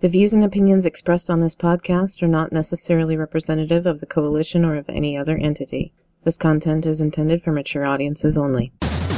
The views and opinions expressed on this podcast are not necessarily representative of the Coalition or of any other entity. This content is intended for mature audiences only.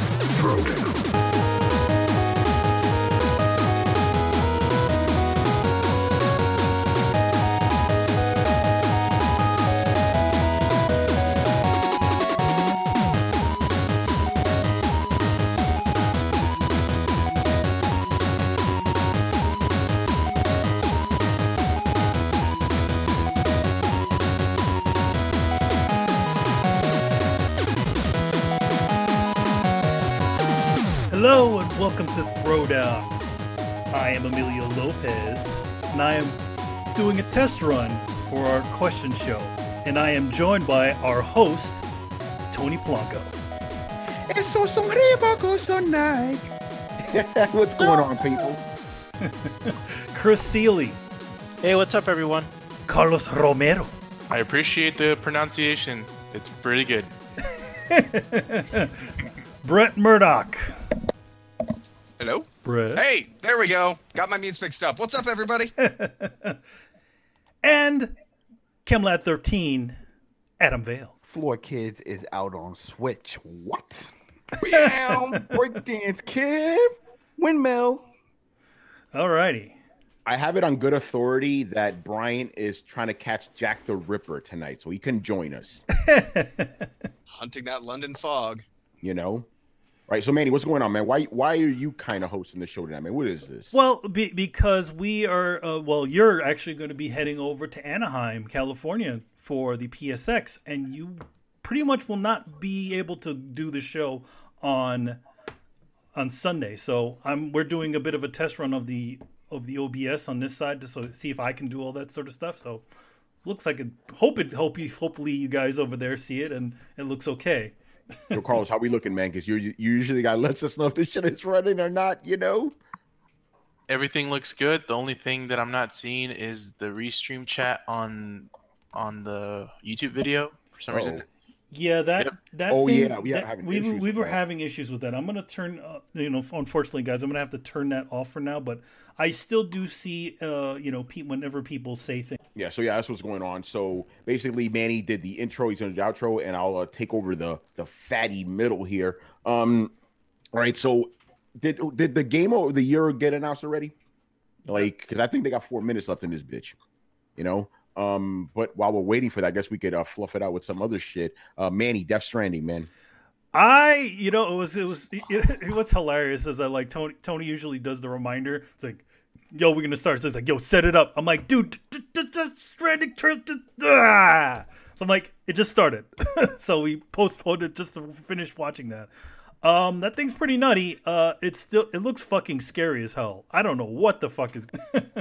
Hello and welcome to Throwdown. I am Emilio Lopez and I am doing a test run for our question show. And I am joined by our host, Tony Polanco. Eso son ribocos tonight. What's going on, people? Chris Seeley. Hey, what's up, everyone? Carlos Romero. I appreciate the pronunciation. It's pretty good. Brett Murdoch. Hello? Brett. Hey, there we go. Got my means mixed up. What's up, everybody? And Chemlad 13, Adam Vale. Floor Kids is out on Switch. What? Meow. Breakdance Kid. Windmill. Alrighty. I have it on good authority that Brian is trying to catch Jack the Ripper tonight, so he can join us. Hunting that London fog. You know? Right, so Manny, what's going on, man? Why are you kind of hosting the show tonight, man? What is this? Well, because we are, you're actually going to be heading over to Anaheim, California for the PSX, and you pretty much will not be able to do the show on Sunday. So we're doing a bit of a test run of the OBS on this side to see if I can do all that sort of stuff. So looks like hopefully you guys over there see it and it looks okay. Yo, Carlos, how we looking, man? Because you usually the guy lets us know if this shit is running or not, you know? Everything looks good. The only thing that I'm not seeing is the restream chat on the YouTube video for some reason. Yeah, we were having issues with that. I'm gonna turn, unfortunately, guys, I'm gonna have to turn that off for now. But I still do see, whenever people say things. Yeah, so that's what's going on. So basically, Manny did the intro, he's going to do the outro, and I'll take over the fatty middle here. All right, so did the game of the year get announced already? Like, because I think they got 4 minutes left in this bitch, you know? But while we're waiting for that, I guess we could fluff it out with some other shit. Manny, Death Stranding, man. What's hilarious is that, like, Tony usually does the reminder. It's like, yo, we're gonna start. So it's like, yo, set it up. I'm like, dude, Stranding trip. So I'm like, it just started. So we postponed it just to finish watching that. That thing's pretty nutty. It looks fucking scary as hell. I don't know what the fuck is.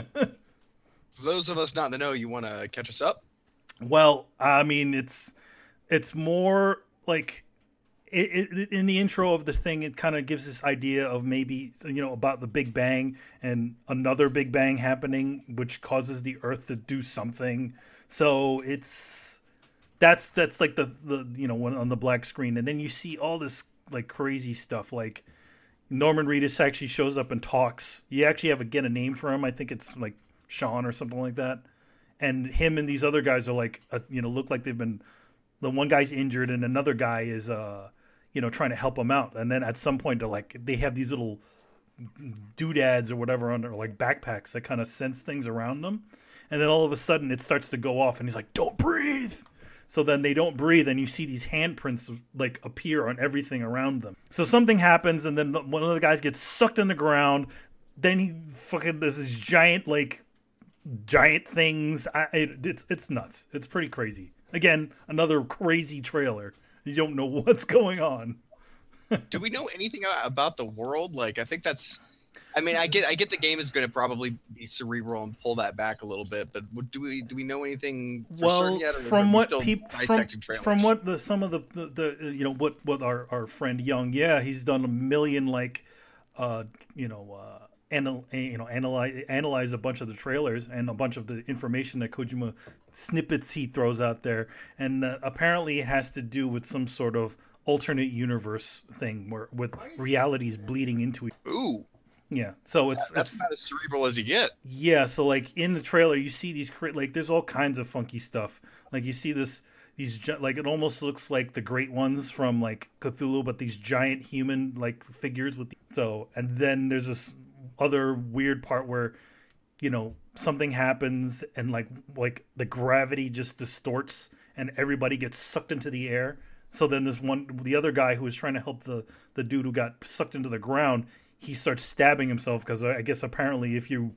For those of us not in the know, you want to catch us up? Well, I mean, it's more like in the intro of the thing, it kind of gives this idea of maybe, about the Big Bang and another Big Bang happening, which causes the Earth to do something. So that's like the when on the black screen, and then you see all this like crazy stuff. Like Norman Reedus actually shows up and talks. You actually have a name for him. I think it's like Sean or something like that. And him and these other guys are like, look like they've been. The one guy's injured and another guy is trying to help him out. And then at some point they have these little doodads or whatever on their like backpacks that kind of sense things around them. And then all of a sudden it starts to go off and he's like, don't breathe. So then they don't breathe and you see these handprints like appear on everything around them. So something happens and then one of the guys gets sucked in the ground. Then he fucking does this giant things. It's nuts. It's pretty crazy. Again, another crazy trailer. You don't know what's going on. Do we know anything about the world? Like, I think that's. I mean, I get the game is going to probably be cerebral and pull that back a little bit, but do we know anything for certain yet? Or from what some of the what our friend Young, he's done 1 million analyze a bunch of the trailers and a bunch of the information that Kojima snippets he throws out there, and apparently it has to do with some sort of alternate universe thing with realities bleeding into it. Ooh. Yeah, so that's it's about as cerebral as you get. yeah. So like in the trailer, you see these like there's all kinds of funky stuff. Like you see like it almost looks like the Great Ones from like Cthulhu, but these giant human like figures with and then there's this other weird part where something happens and like the gravity just distorts and everybody gets sucked into the air. So then the other guy who was trying to help the dude who got sucked into the ground, he starts stabbing himself because I guess apparently if you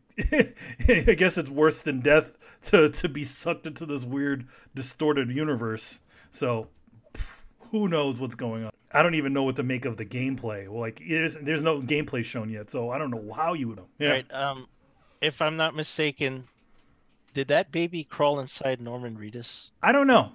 I guess it's worse than death to be sucked into this weird distorted universe. So who knows what's going on. I don't even know what to make of the gameplay. Like there's no gameplay shown yet, so I don't know how you would know. Yeah. Right. If I'm not mistaken, did that baby crawl inside Norman Reedus? I don't know.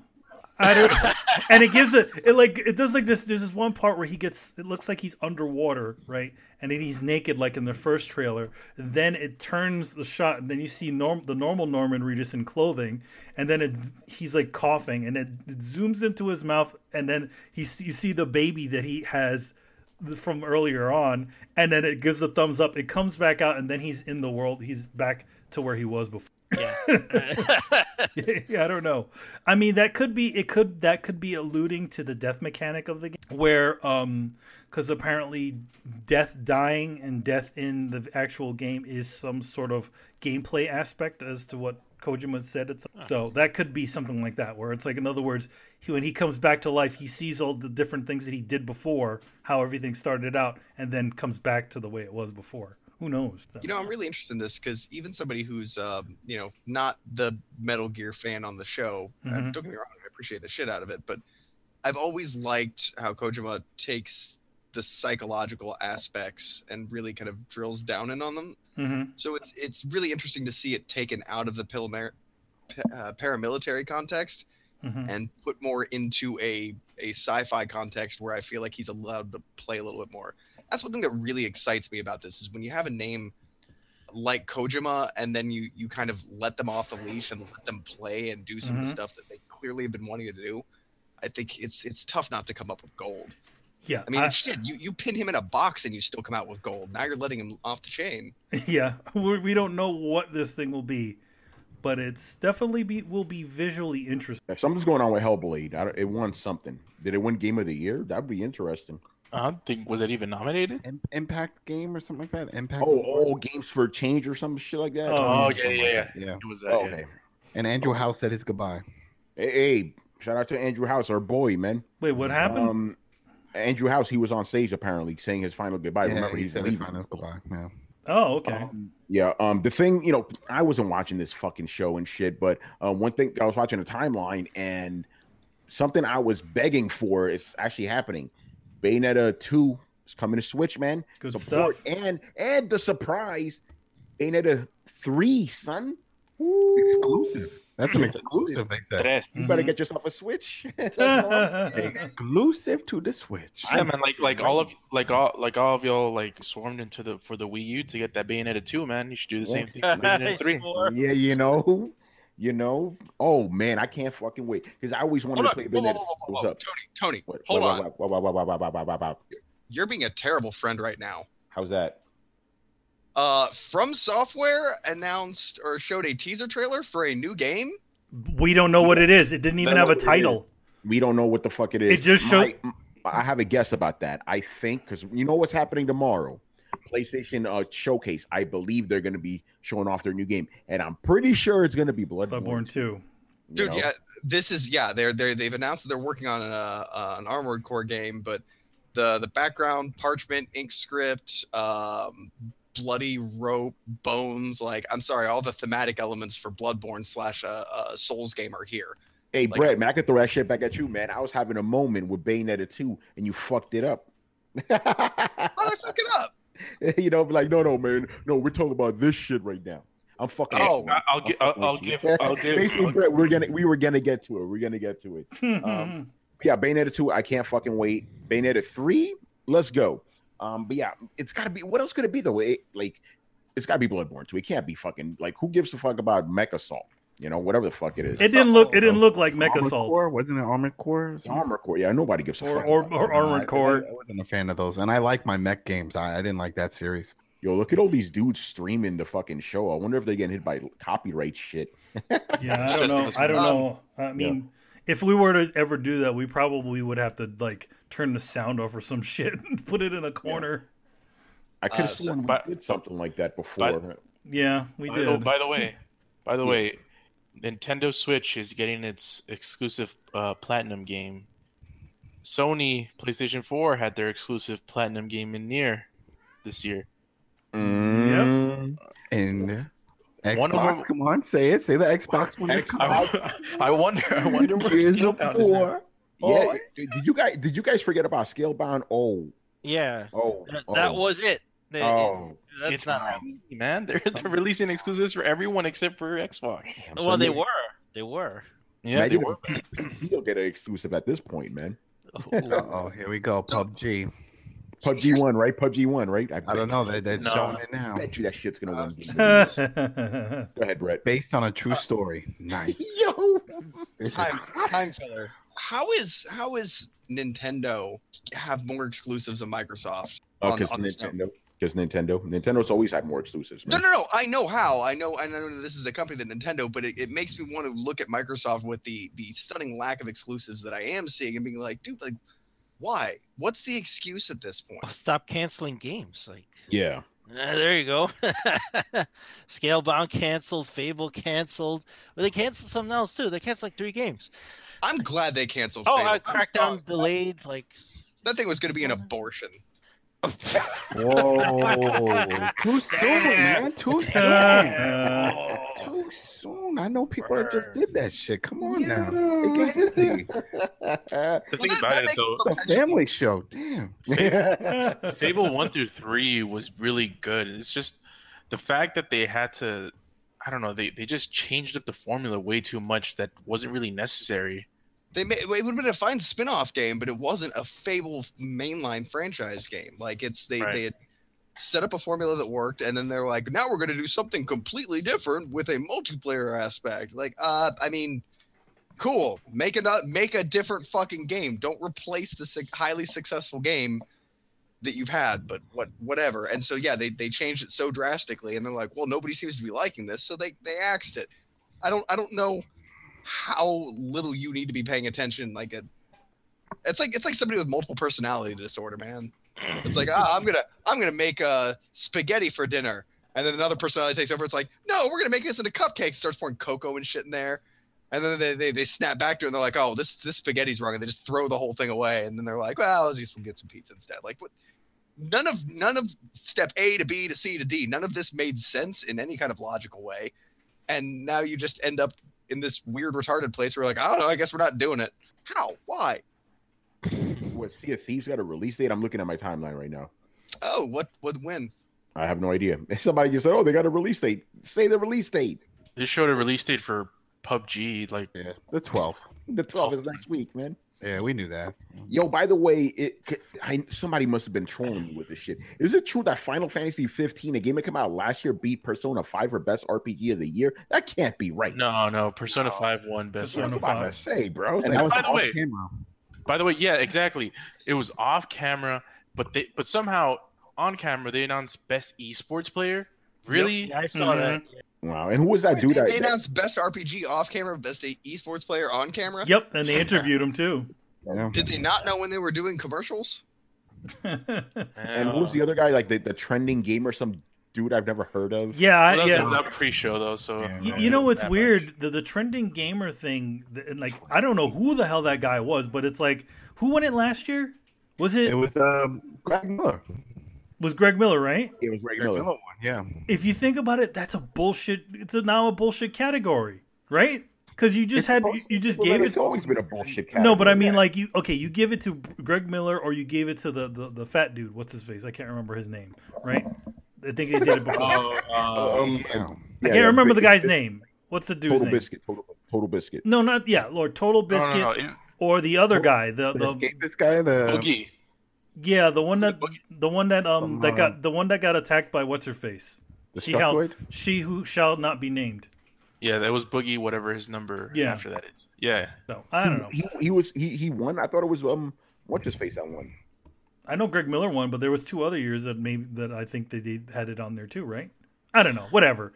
And it gives it does like this. There's this one part where it looks like he's underwater, right? And then he's naked, like in the first trailer. Then it turns the shot, and then you see the normal Norman Reedus in clothing, and then he's like coughing, and it zooms into his mouth, and then you see the baby that he has from earlier on, and then it gives the thumbs up. It comes back out, and then he's in the world. He's back to where he was before. Yeah. Yeah, I don't know. I mean, that could be alluding to the death mechanic of the game, where because apparently dying and death in the actual game is some sort of gameplay aspect as to what Kojima said. So that could be something like that, where it's like, in other words, when he comes back to life, he sees all the different things that he did before, how everything started out, and then comes back to the way it was before. Who knows? I'm really interested in this because even somebody who's, not the Metal Gear fan on the show, don't get me wrong, I appreciate the shit out of it, but I've always liked how Kojima takes the psychological aspects and really kind of drills down in on them. Mm-hmm. So it's really interesting to see it taken out of the paramilitary context and put more into a sci-fi context where I feel like he's allowed to play a little bit more. That's one thing that really excites me about this is when you have a name like Kojima and then you kind of let them off the leash and let them play and do some of the stuff that they clearly have been wanting to do. I think it's tough not to come up with gold. Yeah, I mean, shit, you pin him in a box and you still come out with gold. Now you're letting him off the chain. Yeah, we don't know what this thing will be, but it's definitely will be visually interesting. Something's going on with Hellblade. It won something. Did it win Game of the Year? That'd be interesting. I don't think, was it even nominated? Impact game or something like that? Impact. All games for change or some shit like that. Oh yeah. It was that. Okay. And Andrew House said his goodbye. Hey, shout out to Andrew House, our boy, man. Wait, what happened? Andrew House, he was on stage apparently saying his final goodbye. Yeah, Remember, he said leaving. his final goodbye. Yeah. Oh, okay. The thing, I wasn't watching this fucking show and shit, but one thing, I was watching a timeline and something I was begging for is actually happening. Bayonetta 2 is coming to Switch, man. Good Support stuff. And the surprise, Bayonetta 3, son. Exclusive. That's an exclusive, they said. You better get yourself a Switch. Exclusive to the Switch. Yeah, man, like all of y'all like swarmed into for the Wii U to get that Bayonetta 2, man. You should do the same thing for Bayonetta 3. Yeah, oh man, I can't fucking wait because I always wanted to play Bayonetta. What's up, Tony? Hold on. You're being a terrible friend right now. How's that? From Software announced or showed a teaser trailer for a new game. We don't know what it is. It didn't even have a title. We don't know what the fuck it is. It just showed. I have a guess about that. I think because you know what's happening tomorrow. PlayStation showcase. I believe they're going to be showing off their new game, and I'm pretty sure it's going to be Bloodborne 2. Dude, yeah, this is they've announced that they're working on an Armored Core game, but the background, parchment, ink script, bloody rope, bones, like I'm sorry, all the thematic elements for Bloodborne / Souls game are here. Hey, Brett, man, I could throw that shit back at you, man. I was having a moment with Bayonetta 2, and you fucked it up. How did I fuck it up? Like, no, man. No, we're talking about this shit right now. I'm fucking. Oh, I'll give. Basically, Brett, we were gonna get to it. We're gonna get to it. Yeah, Bayonetta 2, I can't fucking wait. Bayonetta 3, let's go. But yeah, it's gotta be. What else could it be though? It's gotta be Bloodborne 2. It can't be fucking like who gives a fuck about Mech Assault? Whatever the fuck it is. It didn't look like Mech Assault. Core? Wasn't it Armored Core? It's Armored Core. Yeah, nobody gives a fuck. Or Armored Core. I wasn't a fan of those, and I like my mech games. I didn't like that series. Yo, look at all these dudes streaming the fucking show. I wonder if they're getting hit by copyright shit. Yeah, I don't know. I don't know. I mean, if we were to ever do that, we probably would have to like turn the sound off or some shit and put it in a corner. I could have sworn we did something like that before. Yeah, we did. By the way, Nintendo Switch is getting its exclusive Platinum game. Sony PlayStation 4 had their exclusive Platinum game in Nier this year. Yep. And Xbox, One of them- come on, say it. Say the Xbox one. I wonder where Gears of Scalebound is now. War. Yeah, did you guys forget about Scalebound? Yeah. That was it. That's It's not. crazy, man. They're releasing exclusives for everyone except for Xbox. Well, they were. They were. Yeah, they were. He'll get an exclusive at this point, man. Oh, here we go. PUBG. PUBG 1, right? PUBG 1, right? I don't know. They're showing it now. I bet you that shit's gonna win. Go ahead, Brett. Based on a true story. Nice. Yo, Time filler. How is Nintendo have more exclusives than Microsoft? because Nintendo's always had more exclusives. Man. No. I know how. I know this is a company that Nintendo, but it makes me want to look at Microsoft with the stunning lack of exclusives that I am seeing and being like, dude, like, why? What's the excuse at this point? Stop canceling games. Like, Yeah. there you go. Scalebound canceled. Fable canceled. Well, they canceled something else too. They canceled like 3 games. I'm glad they canceled. Oh, Fable. Crackdown delayed. Like, That thing was going to be an abortion. Whoa. Too soon, man. Too soon. Too soon. I know people that just did that shit. Come on now. Take it easy. The thing about it, though, It's a family show. Damn. Fable 1 through 3 was really good. It's just the fact that they had to, I don't know, they just changed up the formula way too much that wasn't really necessary. It would have been a fine spin-off game, but it wasn't a Fable mainline franchise game. Like they had set up a formula that worked, and then they're like, now we're going to do something completely different with a multiplayer aspect. Like, I mean, cool. Make a different fucking game. Don't replace the highly successful game that you've had. But whatever. And so yeah, they changed it so drastically, and they're like, well, nobody seems to be liking this, so they axed it. I don't know how little you need to be paying attention. It's like somebody with multiple personality disorder, man. It's like, I'm gonna make spaghetti for dinner, and then another personality takes over. It's like, no, we're gonna make this into cupcakes. Starts pouring cocoa and shit in there, and then they snap back to it and they're like, oh, this spaghetti's wrong, and they just throw the whole thing away. And then they're like, well, we'll get some pizza instead. Like, what? None of step A to B to C to D. None of this made sense in any kind of logical way, and now you just end up in this weird retarded place where you're like, I don't know, I guess we're not doing it. How? Why? What, Sea of Thieves got a release date? I'm looking at my timeline right now. Oh, what when? I have no idea. Somebody just said, oh, they got a release date. Say the release date. They showed a release date for PUBG, like Yeah, the 12th. The 12th is next week, man. Yeah, we knew that. Yo, by the way, somebody must have been trolling me with this shit. Is it true that Final Fantasy 15, a game that came out last year, beat Persona 5 for best RPG of the year? That can't be right. no, Persona 5 won best. Persona That's what I'm about to say, bro. And that was by the off way- camera. By the way, yeah, exactly. It was off camera, but somehow on camera they announced best esports player. Really? yeah, I saw that. Wow. And who was that dude? They announced best RPG off camera, best esports player on camera. Yep, and they interviewed him too. Yeah. Did they not know when they were doing commercials? And who was the other guy? Like the trending gamer, some dude I've never heard of. Yeah, Well, yeah. that was a pre-show though, so You know what's that weird? The trending gamer thing, and like I don't know who the hell that guy was, but it's like who won it last year? Was It was Greg Miller. was Greg Miller, right? It was Greg Greg Miller. Miller one, yeah. If you think about it, that's a bullshit. It's now a bullshit category, right? Because you just gave It's it. always been a bullshit category. No, but I mean, like you give it to Greg Miller, or you gave it to the fat dude. What's his face? I can't remember his name. Right? I think they did it before. Yeah. I can't remember the guy's name. What's the dude's Total name? Biscuit. Total Biscuit. No, not Lord Total Biscuit, No. or the other guy. The escapist guy, the Boogie. Yeah, the one that Boogie. that got attacked by what's her face. Destructoid? She who shall not be named. Yeah, that was Boogie, whatever his number Yeah. after that is. Yeah. So I don't know. He won. I thought it was what's his face that won. I know Greg Miller won, but there was 2 other years that I think they had it on there too, right? I don't know. Whatever.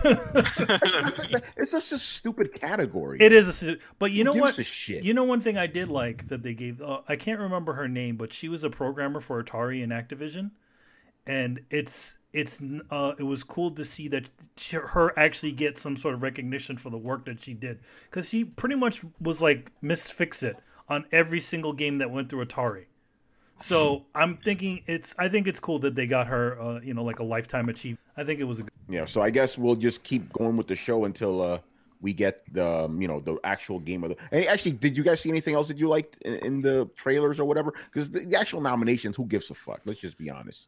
It's just a stupid category. It is but you know Who what? gives a shit? You know one thing I did like that they gave. I can't remember her name, but she was a programmer for Atari and Activision, and it was cool to see that her actually get some sort of recognition for the work that she did, because she pretty much was like Miss Fix-It on every single game that went through Atari. So I think it's cool that they got her, like a lifetime achievement. I think it was a good. Yeah, so I guess we'll just keep going with the show until we get the actual game of the. Hey, actually, did you guys see anything else that you liked in the trailers or whatever? Because the actual nominations, who gives a fuck? Let's just be honest.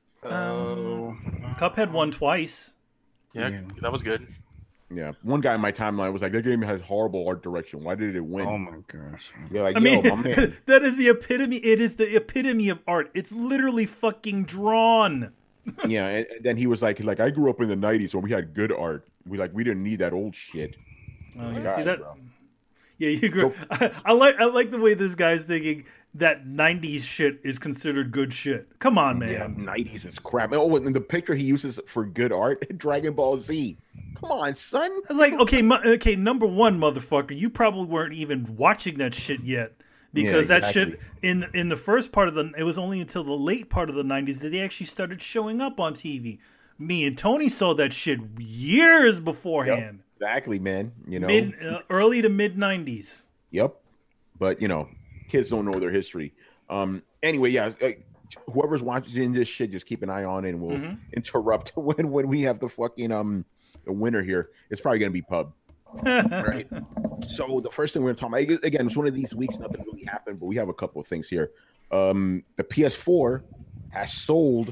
Cuphead won twice. Yeah, that was good. Yeah, one guy in my timeline was like, "That game has horrible art direction. Why did it win?" Oh my gosh! You're like, I mean, my man. that is the epitome. It is the epitome of art. It's literally fucking drawn. Yeah, and then he was like, I grew up in the '90s when we had good art. We didn't need that old shit. Oh, yeah. God, See that? bro. Yeah, you agree. I like the way this guy's thinking that '90s shit is considered good shit. Come on, man. Yeah, '90s is crap. Oh, and the picture he uses for good art, Dragon Ball Z. Come on, son. I was like, okay, number one, motherfucker, you probably weren't even watching that shit yet, because Yeah, that shit in the first part of it was only until the late part of the '90s that they actually started showing up on TV. Me and Tony saw that shit years beforehand. Yep, exactly, man. Early to mid '90s. Yep. But kids don't know their history. Anyway, yeah. Whoever's watching this shit, just keep an eye on it, and we'll interrupt when we have the fucking the winner here. It's probably gonna be Pub. Right. So the first thing we're gonna talk about, again, it's one of these weeks, nothing really happened, but we have a couple of things here. The PS4 has sold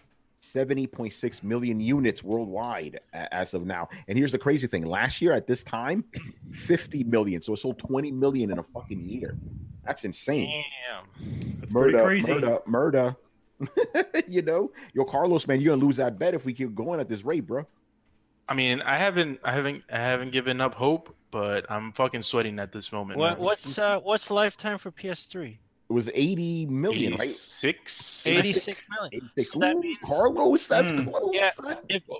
70.6 million units worldwide as of now. And here's the crazy thing: last year at this time, 50 million. So it sold 20 million in a fucking year. That's insane. Damn. That's pretty crazy. Murder. Yo, Carlos, man, you're gonna lose that bet if we keep going at this rate, bro. I mean, I haven't given up hope, but I'm fucking sweating at this moment. What's lifetime for PS3? It was 80 million, right? 86 million. 86. So that Ooh, means- Carlos, that's close. Yeah, son.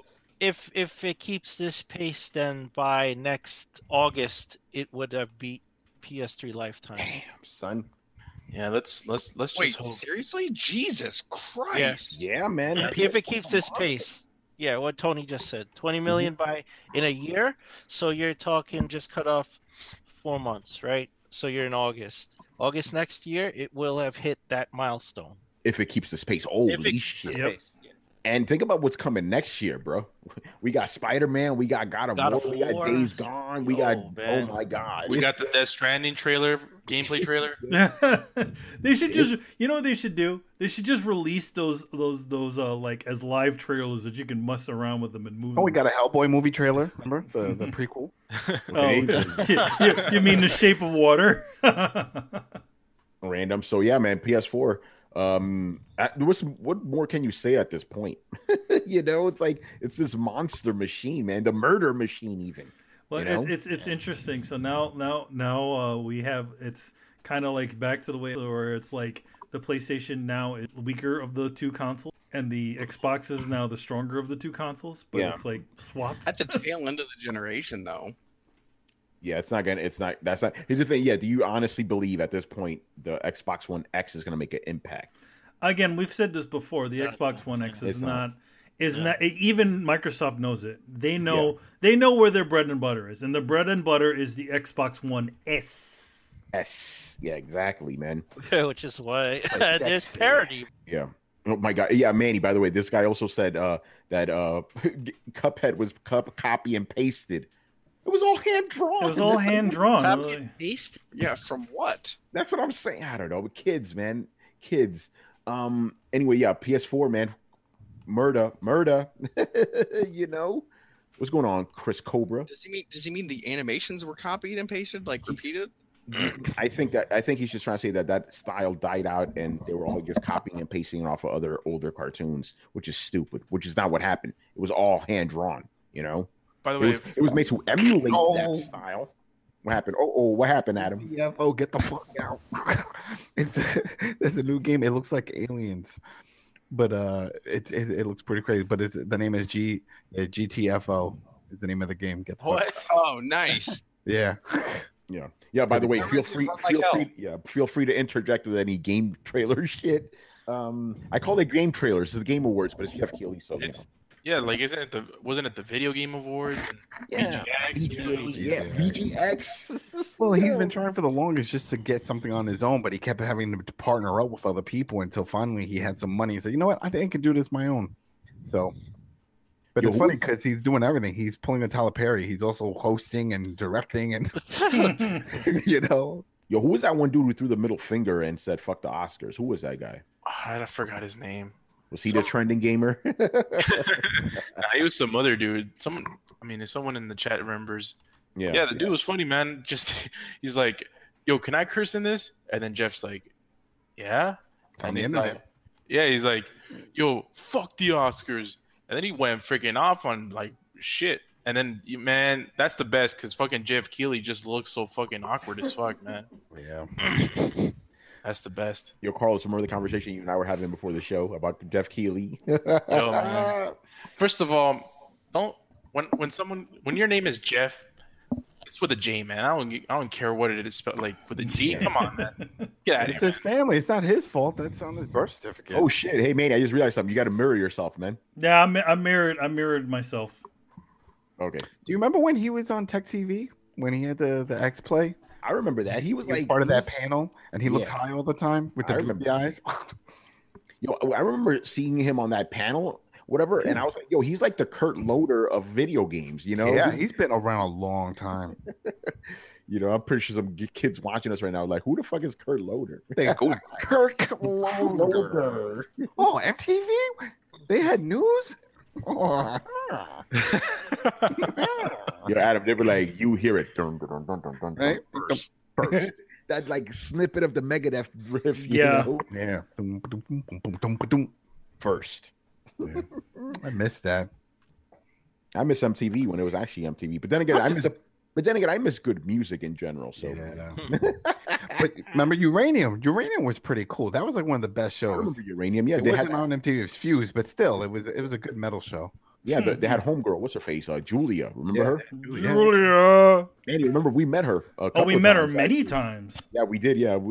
if it keeps this pace, then by next August it would have beat PS3 lifetime. Damn, son. Yeah, let's Wait, just hope. seriously? Jesus Christ! Yeah, man. If it keeps this pace, yeah, what Tony just said, 20 million in a year. So you're talking just cut off 4 months, right? So you're in August. August next year, it will have hit that milestone. If it keeps this pace, holy If it keeps shit. this Yep. pace, yeah. And think about what's coming next year, bro. We got Spider-Man, we got God of War, we got War. Days Gone, we got man. oh my god. We got the Death Stranding gameplay trailer. They should just, what they should do? They should just release those like as live trailers that you can mess around with them and move. Oh, we them. got a Hellboy movie trailer. Remember the prequel? Oh, you mean The Shape of Water? Random. So yeah, man, PS4. What more can you say at this point? It's like it's this monster machine, man, the murder machine, even. Well, it's interesting. So now we have, it's kind of like back to the way where it's like the PlayStation now is weaker of the two consoles, and the Xbox is now the stronger of the two consoles. But Yeah. it's like swapped. At the tail end of the generation, though. Yeah, that's not. Here's the thing. Yeah, do you honestly believe at this point the Xbox One X is going to make an impact? Again, we've said this before. The Xbox One X is It's not. not. Even Microsoft knows it. They know where their bread and butter is, and the bread and butter is the Xbox One S. S. Yeah, exactly, man. Which is why Like there's sexy. parity. Yeah. Oh my god. Yeah, Manny. By the way, this guy also said that Cuphead was copy and pasted. It was all hand drawn. It was all hand drawn. Copy and paste? Yeah, from what? That's what I'm saying. I don't know. But kids, man. Kids. Anyway, yeah, PS4, man. Murder. What's going on, Chris Cobra? Does he mean the animations were copied and pasted, like repeated? I think he's just trying to say that style died out and they were all just copying and pasting off of other older cartoons, which is stupid, which is not what happened. It was all hand drawn, By the way, It was made to emulate that style. What happened? Oh, what happened, Adam? GTFO, get the fuck out. There's a new game. It looks like Aliens, but it looks pretty crazy. But the name is GTFO is the name of the game. Get the fuck What? Oh, nice. Yeah. Yeah. By the way, feel Run like feel free to interject with any game trailer shit. I call it game trailers. It's the Game Awards, but it's Jeff Keighley. So Like wasn't it the Video Game Awards? yeah, VGX. Well, he's been trying for the longest just to get something on his own, but he kept having to partner up with other people until finally he had some money. He said, "You know what? I think I can do this my own." So, but it's funny because he's doing everything. He's pulling a Tyler Perry. He's also hosting and directing, and you know. Yo, who was that one dude who threw the middle finger and said "fuck the Oscars"? Who was that guy? I forgot his name. Was he the trending gamer? He was some other dude. If someone in the chat remembers. Yeah, the dude was funny, man. Just he's like, "Yo, can I curse in this?" And then Jeff's like, "Yeah." On the he's internet. like, he's like, "Yo, fuck the Oscars." And then he went freaking off on like shit. And then, man, that's the best because fucking Jeff Keighley just looks so fucking awkward as fuck, man. Yeah. That's the best. Yo, Carlos, remember the conversation you and I were having before the show about Jeff Keighley? Yo, man. First of all, when your name is Jeff, it's with a J, man. I don't care what it is spelled like with a G. Come on, man. Get out of It's here. his family. It's not his fault. That's on his birth certificate. Oh shit! Hey, man, I just realized something. You got to mirror yourself, man. Yeah, I mirrored myself. Okay. Do you remember when he was on Tech TV when he had the X Play? I remember that he was He was like part of that panel, and he looked Yeah. high all the time with the I remember goofy eyes. Yo, I remember seeing him on that panel, whatever, and I was like, yo, he's like the Kurt Loder of video games, you know? Yeah, he's been around a long time. You know, I'm pretty sure some kids watching us right now are like, who the fuck is Kurt Loder? They go Kirk Loder. Oh, MTV? They had news? Oh. Yo, Adam, they were like, you hear it. Dun, dun, dun, dun, dun, Right? first. That like snippet of the Megadeth riff, Yeah. you know? Yeah. Dum, dum, dum, dum, dum, dum. First. Yeah. I missed that. I miss MTV when it was actually MTV. But then again, I miss good music in general. So Yeah. But remember Uranium? Uranium was pretty cool. That was like one of the best I shows. remember Uranium. Yeah, It they wasn't had on MTV, it was Fuse, but still, it was a good metal show. they had Homegirl. What's her face? Julia. Remember her? Julia. Andy, remember we met her. Oh, we met her many times. Yeah, we did. Yeah,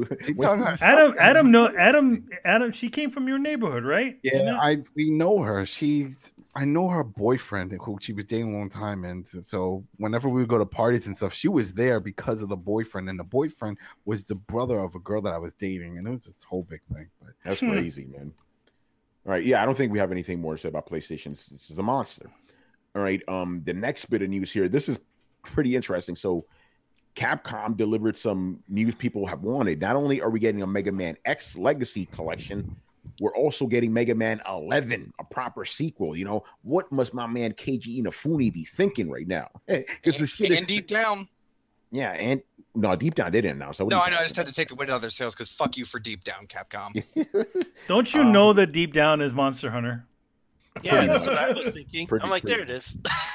Adam. She came from your neighborhood, right? Yeah, we know her. I know her boyfriend who she was dating a long time, and so whenever we would go to parties and stuff, she was there because of the boyfriend, and the boyfriend was the brother of a girl that I was dating, and it was this whole big thing. But That's crazy, man. All right, yeah, I don't think we have anything more to say about PlayStation. This is a monster. All right, the next bit of news here. This is pretty interesting. So, Capcom delivered some news people have wanted. Not only are we getting a Mega Man X Legacy collection, we're also getting Mega Man 11, a proper sequel. You know, what must my man Keiji Inafune be thinking right now? Because the shit And deep down. yeah, and no, Deep Down didn't announce. No, I know. I just had to take the wind out of their sails because fuck you for Deep Down, Capcom. Don't you know that Deep Down is Monster Hunter? Yeah, that's what I was thinking. I'm like, there it is.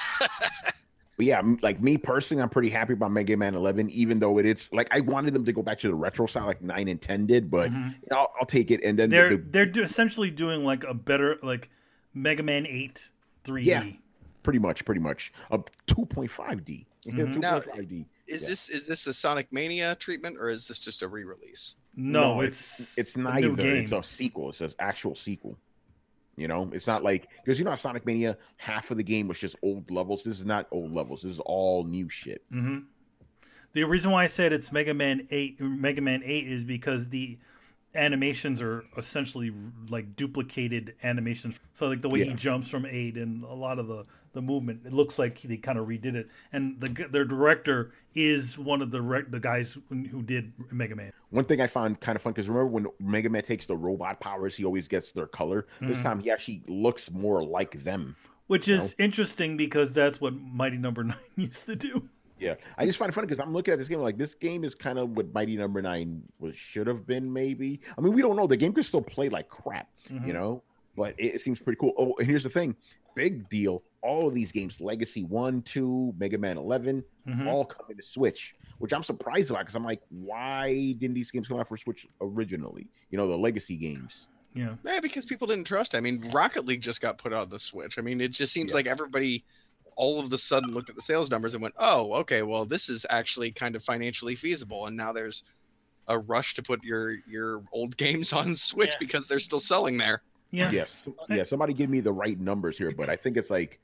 But yeah, like me personally, I'm pretty happy about Mega Man 11, even though it's like I wanted them to go back to the retro style like 9 and 10 did, but I'll take it. And then they're essentially doing like a better like Mega Man 8 3D. Yeah. pretty much a 2.5D. Now, 2.5D. Is this the Sonic Mania treatment or is this just a re-release? No, it's it's a neither. new game. It's a sequel. It's an actual sequel. You know, it's not like because you know Sonic Mania, half of the game was just old levels. This is not old levels. This is all new shit. Mm-hmm. The reason why I said it's Mega Man 8 is because the animations are essentially like duplicated animations. So like the way he jumps from 8 and a lot of the movement, it looks like they kind of redid it. And their director is one of the guys who did Mega Man. One thing I found kind of fun because remember when Mega Man takes the robot powers, he always gets their color. This time he actually looks more like them, which is interesting because that's what Mighty Number 9 used to do. Yeah, I just find it funny because I'm looking at this game like this game is kind of what Mighty Number 9 should have been. Maybe I mean we don't know. The game could still play like crap, you know. But it seems pretty cool. Oh, and here's the thing, big deal. all of these games, Legacy 1, 2, Mega Man 11, all coming to Switch, which I'm surprised about because I'm like, why didn't these games come out for Switch originally? You know, the Legacy games. Yeah. Yeah, because people didn't trust it. I mean, Rocket League just got put on the Switch. I mean, it just seems like everybody all of the sudden looked at the sales numbers and went, oh, okay, well, this is actually kind of financially feasible. And now there's a rush to put your old games on Switch because they're still selling there. Yeah. Yes. Yeah. Somebody give me the right numbers here, but I think it's like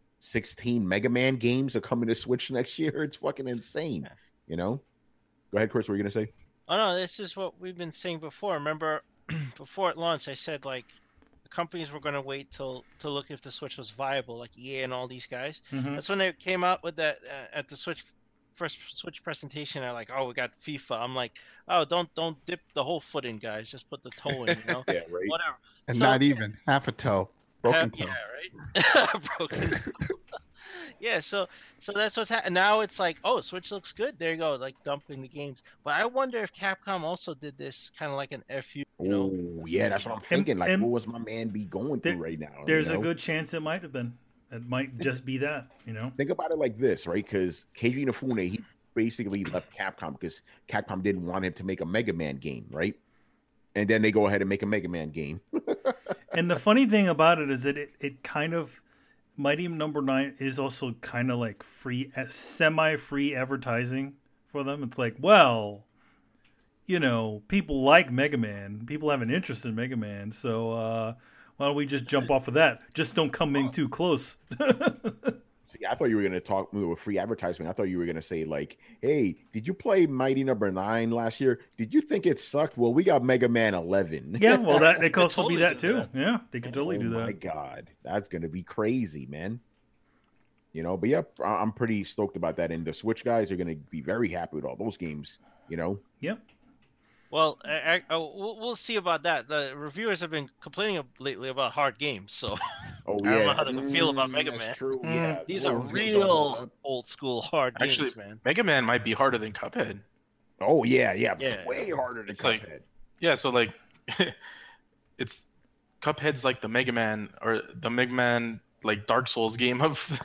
16 Mega Man games are coming to Switch next year. It's fucking insane. You know? Go ahead, Chris. What were you going to say? Oh, no, this is what we've been saying before. Remember, before it launched, I said, like, the companies were going to wait to look if the Switch was viable, like EA and all these guys. That's when they came out with that at the first Switch presentation. They're like, oh, we got FIFA. I'm like, oh, don't dip the whole foot in, guys. Just put the toe in, you know? Yeah, right. Whatever. And not even half a toe. Broken toe. Yeah, right? Broken toe. Yeah, so that's what's happening. Now it's like, oh, Switch looks good. There you go, like dumping the games. But I wonder if Capcom also did this kind of like an FU. You know? Oh, yeah, that's what I'm thinking. Like, what was my man be going through right now? There's a good chance it might have been. It might just be that, you know? Think about it like this, right? Because Keiji Inafune, he basically left Capcom because Capcom didn't want him to make a Mega Man game, right? And then they go ahead and make a Mega Man game. And the funny thing about it is that it kind of, Mighty Number 9 is also kind of like semi-free advertising for them. It's like, well, you know, people like Mega Man. People have an interest in Mega Man. So why don't we just jump off of that? Just don't come in too close. See, I thought you were going to talk with free advertisement. I thought you were going to say like, hey, did you play Mighty Number 9 last year? Did you think it sucked? Well, we got Mega Man 11. Yeah, well, they could also totally be that do too. that. Yeah, they could totally do that. Oh my God, that's going to be crazy, man. You know, but yeah, I'm pretty stoked about that. And the Switch guys are going to be very happy with all those games, you know? Yep. Well, we'll see about that. The reviewers have been complaining lately about hard games, so Oh, I don't know how they feel about Mega that's Man. True. Yeah, These are real old school hard Actually, games, man. Mega Man might be harder than Cuphead. Oh yeah, Yeah. way harder than It's Cuphead. like- Yeah, so like, it's Cuphead's like the Mega Man like Dark Souls game of.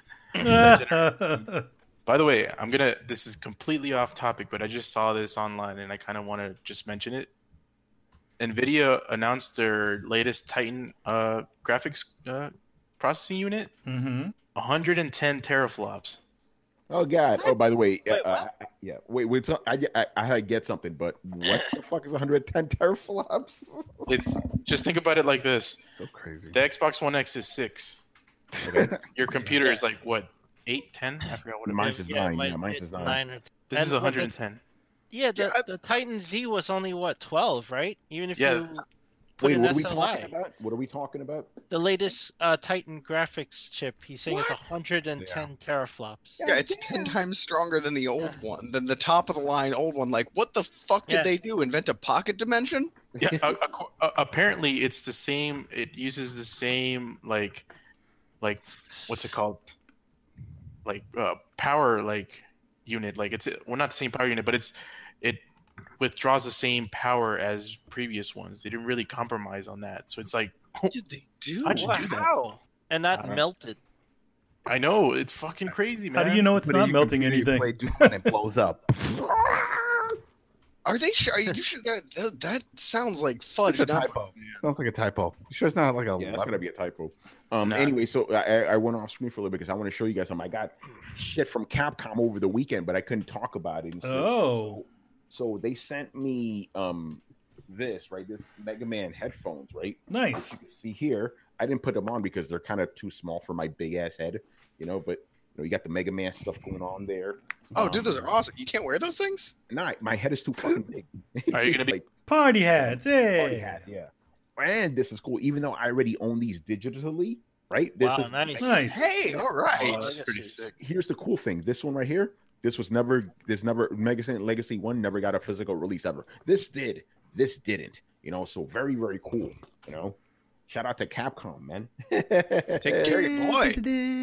By the way, this is completely off topic, but I just saw this online and I kind of want to just mention it. NVIDIA announced their latest Titan graphics processing unit, 110 teraflops. Oh God! Oh, by the way, Wait, what? yeah. Wait. I get something, but what the fuck is 110 teraflops? It's just think about it like this: So crazy. the Xbox One X is 6. Your computer is like what, 8, 10? I forgot what it Mine's is. is 9. Yeah, mine's is 9. 9 or 10. This is And 110. Yeah, the Titan Z was only what, 12, right? Even if Yeah. you put Wait, in what are we SLI. talking about? What are we talking about? The latest Titan graphics chip, he's saying it's 110 teraflops. Yeah, it's 10 times stronger than the old one, than the top of the line old one. Like, what the fuck did Yeah. they do? Invent a pocket dimension? Yeah, apparently it's the same. It uses the same like what's it called? Like power unit. Like it's not the same power unit, but it withdraws the same power as previous ones. They didn't really compromise on that. So it's like, What did they do? How'd you do that? Wow. And I that don't- melted. I know it's fucking crazy, man. How do you know it's But not you melting can anything? Play Doom and it blows up. Are they sure? Are you sure that sounds like fudge? It's a not- typo. Sounds like a typo. You sure it's not like a Yeah, that's 11? gonna be a typo. Nah. Anyway, so I went off screen for a little bit because I want to show you guys something. I got shit from Capcom over the weekend, but I couldn't talk about it. And Oh. so they sent me this Mega Man headphones, right? Nice. You can see here, I didn't put them on because they're kind of too small for my big ass head, you know. But you got the Mega Man stuff going on there. Oh, dude, those are awesome. You can't wear those things? Nah, my head is too fucking big. Are you gonna be- like Party hats. Hey. party hat? Yeah. And this is cool, even though I already own these digitally, right? This Wow, is nice. Nice. Hey, all right. Oh, that's pretty sick. Here's the cool thing. This one right here, this never Mega Man Legacy 1 never got a physical release ever. This did. This didn't. You know, so very, very cool. You know. Shout out to Capcom, man. Take care of your boy.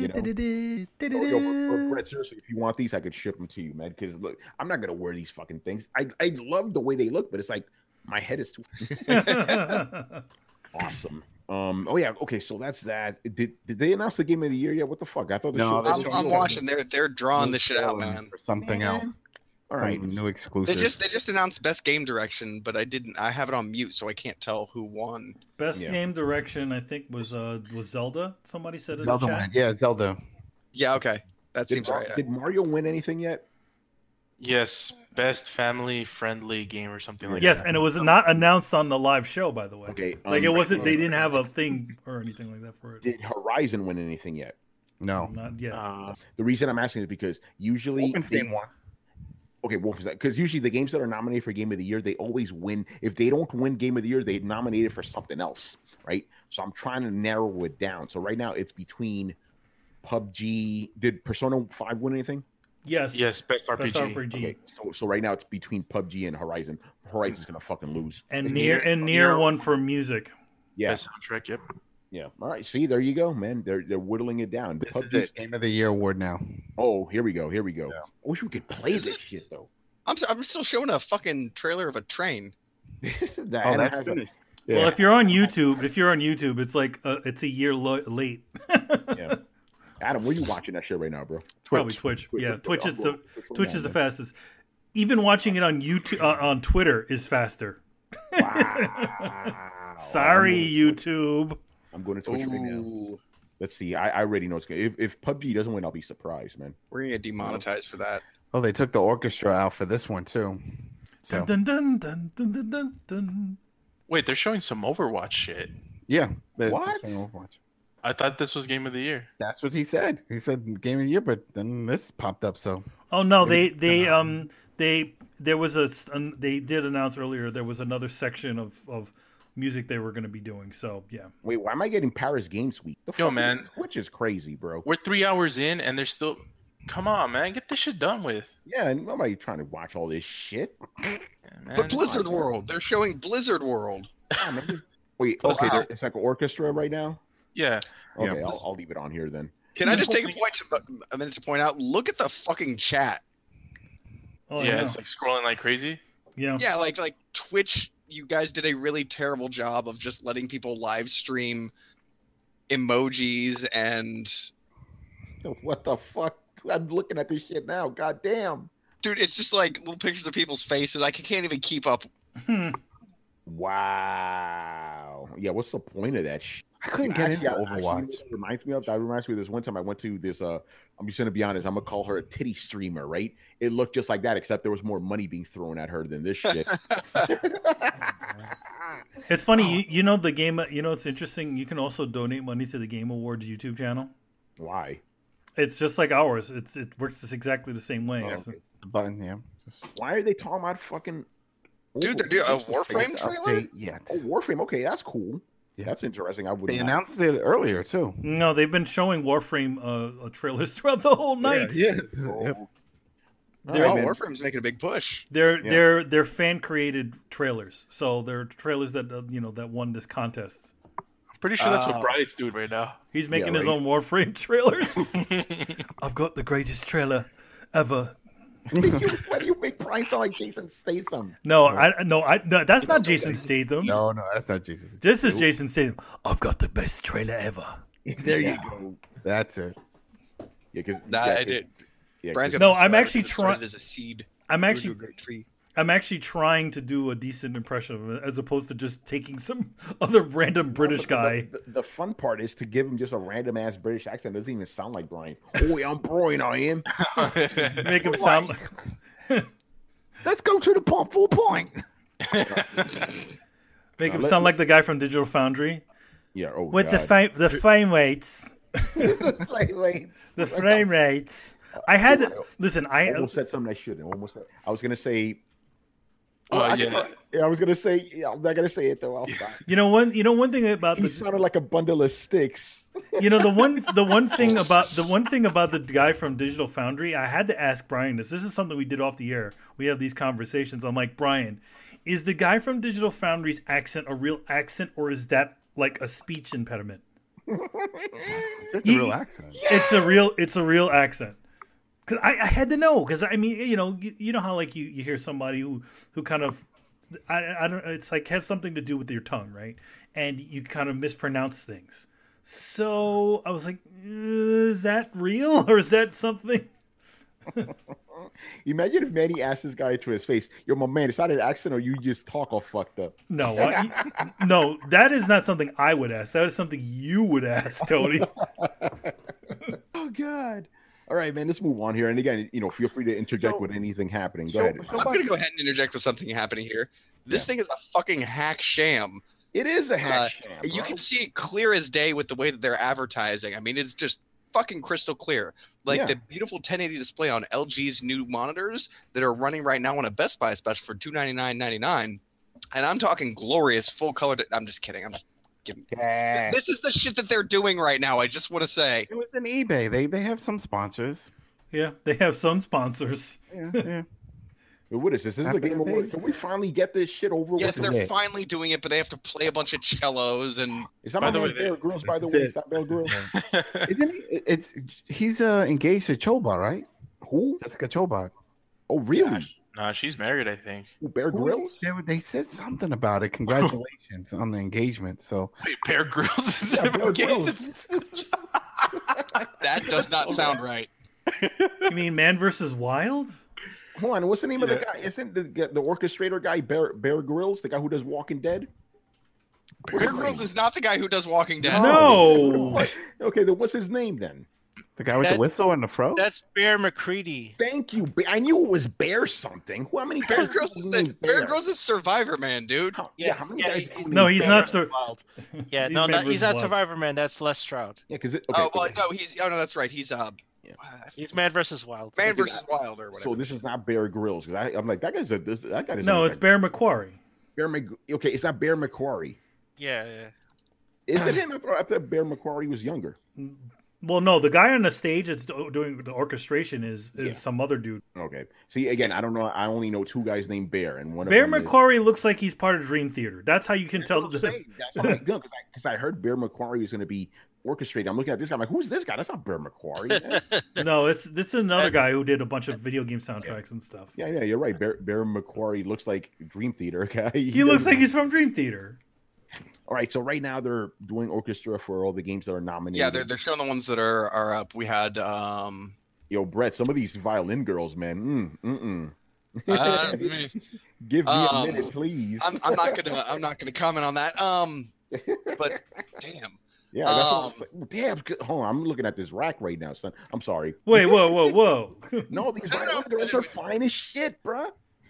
Yo, Brett, seriously, if you want these, I could ship them to you, man. Because look, I'm not gonna wear these fucking things. I love the way they look, but it's like my head is too awesome. Oh yeah. Okay. So that's that. Did they announce the game of the year yet? What the fuck? I thought the No, show. they're I'm watching. They're drawing this shit out, man. For something else. All right. Some new They exclusive. just announced best game direction, but I have it on mute, so I can't tell who won. Best Yeah. game direction, I think, was Zelda. Somebody said in Zelda the chat. won. Yeah, Zelda. Yeah, okay, that seems right. Did Mario win anything yet? Yes, best family-friendly game or something like Yes, that. and it was not announced on the live show, by the way. Okay. Like it wasn't. They didn't have a thing or anything like that for it. Did Horizon win anything yet? No. Not yet. The reason I'm asking is because usually Wolfenstein won. Okay, Wolfenstein. Because usually the games that are nominated for Game of the Year, they always win. If they don't win Game of the Year, they nominate it for something else, right? So I'm trying to narrow it down. So right now it's between PUBG. Did Persona 5 win anything? Yes. Yes, best RPG. Best RPG. Okay, so right now it's between PUBG and Horizon. Horizon's gonna fucking lose. And near one for music. Yeah, Best soundtrack. Yep. yeah. All right, see, there you go, man. They're whittling it down. This is PUBG's it. Game of the Year award now. Oh, here we go. Yeah. I wish we could play this shit though. I'm still showing a fucking trailer of a train. That Oh, and it that's has a- finished. Well, Yeah. if you're on YouTube, it's like it's a year late. yeah. Adam, where you watching that shit right now, bro? Probably Twitch. Yeah, Twitch is the Twitch Twitch is the fastest. Even watching it on YouTube on Twitter is faster. Wow. Sorry, YouTube. I'm going to Twitch right now. Ooh, Let's see. I already know it's good. If PUBG doesn't win, I'll be surprised, man. we're gonna get demonetized for that. Oh, they took the orchestra out for this one too. So, Dun, dun, dun, dun, dun, dun, dun. Wait, they're showing some Overwatch shit. yeah. What? Overwatch. I thought this was Game of the Year. That's what he said. He said Game of the Year, but then this popped up. So Oh no, they there was they did announce earlier there was another section of music they were going to be doing. So yeah. Wait, why am I getting Paris Games Week? The Yo, fuck man. is- Twitch is crazy, bro. We're 3 hours in, and they're still. Come on, man, get this shit done with. Yeah, and nobody trying to watch all this shit. Yeah, man. But Blizzard World, they're showing Blizzard World. Ah, man. Wait, okay, it's like an orchestra right now. Yeah, Okay, Yeah. I'll leave it on here then. Can I This just whole take thing- a minute to point out? Look at the fucking chat. Oh yeah, it's like scrolling like crazy. yeah. Yeah, like Twitch. You guys did a really terrible job of just letting people live stream emojis and What the fuck? I'm looking at this shit now. God damn. dude, it's just like little pictures of people's faces. I can't even keep up. Wow. Yeah, what's the point of that shit? I couldn't get into Actually, Overwatch. that reminds me of this one time I went to this I'm just gonna be honest, I'm gonna call her a titty streamer, right? It looked just like that, except there was more money being thrown at her than this shit. It's funny, you know the game. You know it's interesting. You can also donate money to the Game Awards YouTube channel. Why? It's just like ours. It works just exactly the same way. Oh, So- okay. The button, yeah. Why are they talking about fucking Dude, they're doing a Overwatch? Warframe It's trailer? update yet. Oh, Warframe. Okay, that's cool. Yeah. That's interesting. I would. They announced it earlier too. No, they've been showing Warframe trailers throughout the whole night. Yeah. Oh, They're- Oh, man. Warframe's making a big push. They're fan created trailers. So they're trailers that that won this contest. I'm pretty sure that's Oh. what Brian's doing right now. He's making Yeah, his right. own Warframe trailers. I've got the greatest trailer ever. Why do you make Brian sound like Jason Statham? No, that's not Jason Statham. No, that's not Jesus. This is Jason Statham. I've got the best trailer ever. There Yeah. you go. That's it. Yeah, because I did. Brian's got No, the I'm flower actually that started trying. as a seed. I'm Grew to actually a great tree. I'm actually trying to do a decent impression of it, as opposed to just taking some other random British guy. The fun part is to give him just a random ass British accent. Doesn't even sound like Brian. Oh, I'm Brian. I am. Make him sound. Let's go to the point. Full point. Make him let- sound like the guy from Digital Foundry Yeah. Oh, with God. the frame rates. Wait. The frame rates. I had to listen. I almost said something I shouldn't. I was gonna say. Oh, I yeah. was gonna say. Yeah, I'm not gonna say it though. I'll stop. one thing about He the sounded like a bundle of sticks. the one thing about the guy from Digital Foundry, I had to ask Brian this. This is something we did off the air. We have these conversations. I'm like, Brian, is the guy from Digital Foundry's accent a real accent, or is that like a speech impediment? It's a real accent. It's a real accent. Cause I had to know, because I mean, you know how like you hear somebody who kind of I don't, it's like has something to do with your tongue, right? and you kind of mispronounce things. So I was like, is that real or is that something? Imagine if Manny asked this guy to his face, "Yo, my man, is that an accent or you just talk all fucked up?" No, no, that is not something I would ask. That is something you would ask, Tony. Oh God! All right, man, let's move on here. And again, feel free to interject with anything happening. Go ahead. I'm gonna go ahead and interject with something happening here. This thing is a fucking hack sham. It is a hack sham. You can see it clear as day with the way that they're advertising. I mean, it's just fucking crystal clear. Like the beautiful 1080 display on LG's new monitors that are running right now on a Best Buy special for $299.99, and I'm talking glorious full color. I'm just kidding. I'm just kidding. This is the shit that they're doing right now. I just want to say it was an eBay. They have some sponsors. Yeah, they have some sponsors. Yeah. What is this? This is the Game Awards. Can we finally get this shit over with? Yes, they're finally doing it, but they have to play a bunch of cellos and. Is that Bear Grylls? By the way, is that Bear Grylls? Isn't he? He's engaged to Choba, right? Who? Jessica Choba. Oh, really? Nah, she's married, I think. Bear Grylls? They said something about it. Congratulations on the engagement. So Wait, Bear Grylls is Bear Grylls. That does not sound right. You mean Man vs. Wild? Hold on, what's the name of the guy? Isn't the orchestrator guy Bear Grylls, the guy who does Walking Dead? Bear Grylls is not the guy who does Walking Dead. No. Okay, then what's his name then? the guy with the whistle and the fro. That's Bear McCready. Thank you. I knew it was Bear something. How many Bear guys? Grylls is Survivor Man, dude. How many guys? No, he's not. Wild. Yeah, He's no, Man he's vs. not Wild. Survivor Man. That's Les Stroud. Yeah, because No, that's right. He's Man versus Wild. Man versus Wild or whatever. So this is not Bear Grylls because I'm like that guy doesn't. No, it's Bear McQuarrie. Okay, it's not Bear McQuarrie. Yeah. Is it him? I thought Bear McQuarrie was younger. Well, no, the guy on the stage that's doing the orchestration is some other dude. Okay. See, again, I don't know. I only know two guys named Bear, and one Bear of them McQuarrie looks like he's part of Dream Theater. That's how you can tell. That's because I heard Bear McQuarrie was going to be orchestrated. I'm looking at this guy. I'm like, who's this guy? That's not Bear McQuarrie. No, it's another guy who did a bunch of video game soundtracks and stuff. Yeah, you're right. Bear McQuarrie looks like Dream Theater guy. He looks like he's from Dream Theater. All right, so right now they're doing orchestra for all the games that are nominated. Yeah, they're showing the ones that are up. We had Yo, Brett, some of these violin girls, man. Give me a minute, please. I'm not gonna comment on that. But damn. Yeah, that's what I'm saying. Damn, hold on, I'm looking at this rack right now, son. I'm sorry. Wait, whoa. No, these violin girls are fine as shit, bro.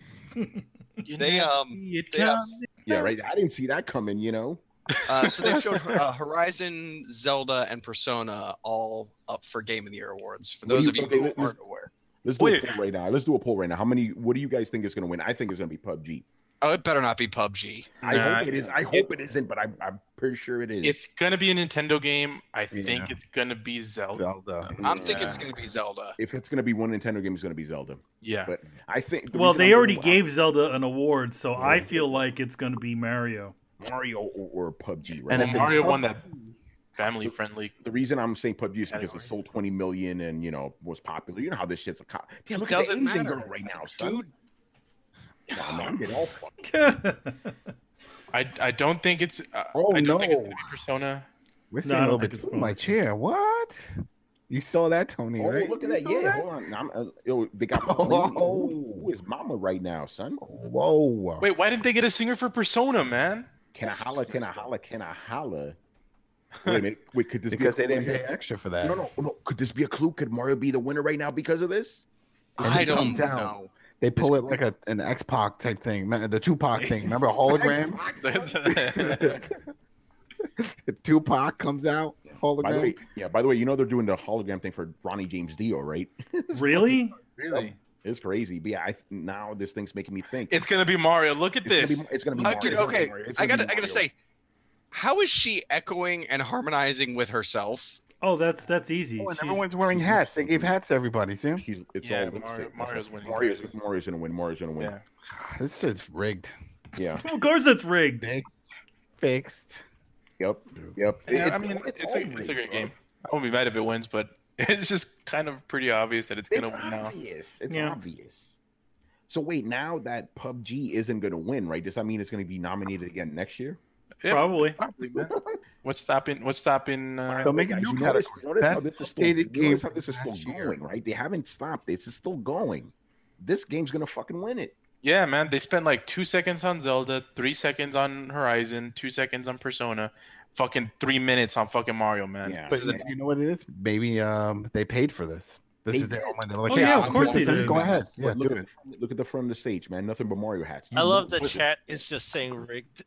Yeah, right. I didn't see that coming, So they showed Horizon, Zelda, and Persona all up for Game of the Year awards. For those of you who aren't aware, let's do a poll right now. Let's do a poll right now. What do you guys think is going to win? I think it's going to be PUBG. oh, it better not be PUBG. I hope it is. I hope it isn't, but I'm pretty sure it is. It's gonna be a Nintendo game. I think it's gonna be Zelda. I'm thinking it's going to be Zelda. If it's going to be one Nintendo game, it's going to be Zelda. Yeah, but I think. Well, they already gave Zelda an award, so I feel like it's going to be Mario or PUBG. Right? And Mario won that family friendly. The reason I'm saying PUBG is because it sold 20 million and was popular. You know how this shit's a cop. Damn, look at the Asian girl right now, son. Dude. Nah, man, get all fucked. I don't think it's. Oh, I don't no. think it's gonna be Persona. We're seeing a little bit in my chair. What? You saw that, Tony, Oh, right? look at that. Yeah, hold on. They got who is Mama right now, son? Whoa. Wait, why didn't they get a singer for Persona, man? Can I holla? Can I holla? Can I holla? Wait a minute. Wait, could this Because be they didn't pay extra for that. No. Could this be a clue? Could Mario be the winner right now because of this? I don't comes out. know. They pull it like an X-Pac type thing, the Tupac thing. Remember a hologram? Tupac comes out, hologram. By the way, they're doing the hologram thing for Ronnie James Dio, right? Really? Really? It's crazy. But yeah, now this thing's making me think. It's gonna be Mario. Look at this. It's gonna be Mario. Dude, okay. I gotta say, how is she echoing and harmonizing with herself? Oh, that's easy. Oh, and everyone's wearing hats. They gave hats to everybody. See? Mario's winning. Mario's gonna win. Mario's gonna win. Yeah. This shit's rigged. Yeah. Of course, it's rigged. Fixed. Yep. Yeah, it's a great game. I won't be mad if it wins, but it's just kind of pretty obvious that it's gonna win now. It's obvious. So wait, now that PUBG isn't gonna win, right? Does that mean it's gonna be nominated again next year? Yeah, Probably. probably, man. What's stopping? What's stopping? They'll make a Guys, new you notice, category. notice how Best this is still, updated you notice game how this is still last year. going, right? They haven't stopped. It's still going. This game's gonna fucking win it. Yeah, man. They spent like 2 seconds on Zelda, 3 seconds on Horizon, 2 seconds on Persona, fucking 3 minutes on fucking Mario, man. Yeah. But you know what it is? Maybe they paid for this. This They is their did. own money. They're like, Oh, yeah, of I'm course gonna they do it. did. Go ahead. Yeah, look, do it. look at the front of the stage, man. Nothing but Mario hats. I love the look- chat is just saying rigged.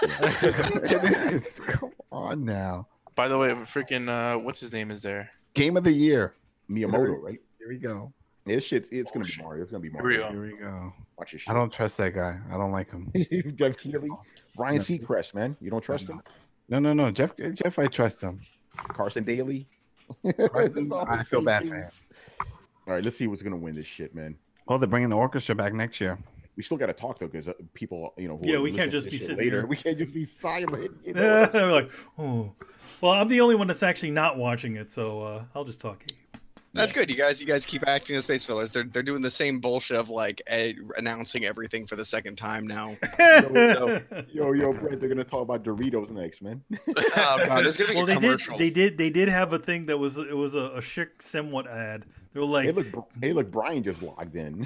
It is. Come on now. By the way, freaking what's his name is there? Game of the year. Miyamoto, right? Here we go. It's shit. It's gonna be Mario. It's gonna be Here we Mario. go. Here we go. Watch your shit. I don't trust that guy. I don't like him. Jeff Keighley, Ryan No. Seacrest, man. You don't trust him? No. Jeff, I trust him. Carson Daly. Carson, I feel bad for him. All right, let's see what's gonna win this shit, man. Oh, they're bringing the orchestra back next year. We still got to talk though, because people, who Yeah, are we can't listening just to be this shit sitting later. here. We can't just be silent. You know? We're like, oh. Well, I'm the only one that's actually not watching it, so I'll just talk. That's good. You guys keep acting as space fillers. They're doing the same bullshit of like announcing everything for the second time now. Yo, Brett, they're gonna talk about Doritos next, man. Oh god, there's gonna be Well, a they commercial. did have a thing that was a chic somewhat ad. They were like, Hey, look, Brian just logged in.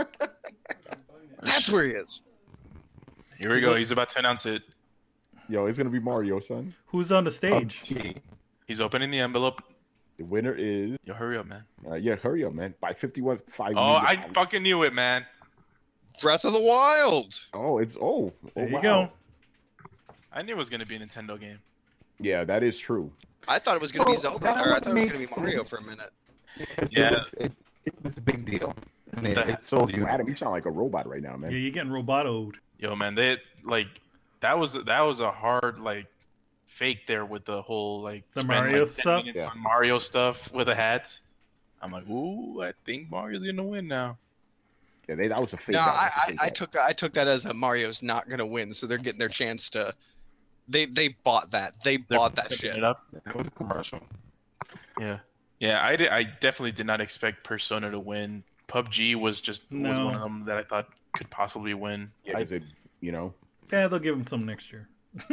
That's where he is. Here we go. He's about to announce it. Yo, it's gonna be Mario, son. "Who's on the stage?" He's opening the envelope. The winner is Yo, hurry up, man. yeah, hurry up, man. By 51.5. Oh, I fucking knew it, man. Breath of the Wild. Oh, it's There you wow. go. I knew it was gonna be a Nintendo game. Yeah, that is true. I thought it was gonna be Zelda, that or I thought it was makes gonna be Mario sense. for a minute. Yeah. It was a big deal. And The- it sold you. Adam, you sound like a robot right now, man. Yeah, you're getting robotoed. Yo, man, they like that was a hard like fake there with the whole like The spend, Mario like, 10 stuff? minutes Yeah. on Mario stuff with the hats. I'm like, ooh, I think Mario's gonna win now. Yeah, that was a fake. No, that was a fake I out. took that as a Mario's not gonna win, so they're getting their chance to. They bought that. They They're bought that picking shit. it up. It was a commercial. Yeah, yeah. I definitely did not expect Persona to win. PUBG was No. one of them that I thought could possibly win. Yeah, 'cause it, Yeah, they'll give him some next year.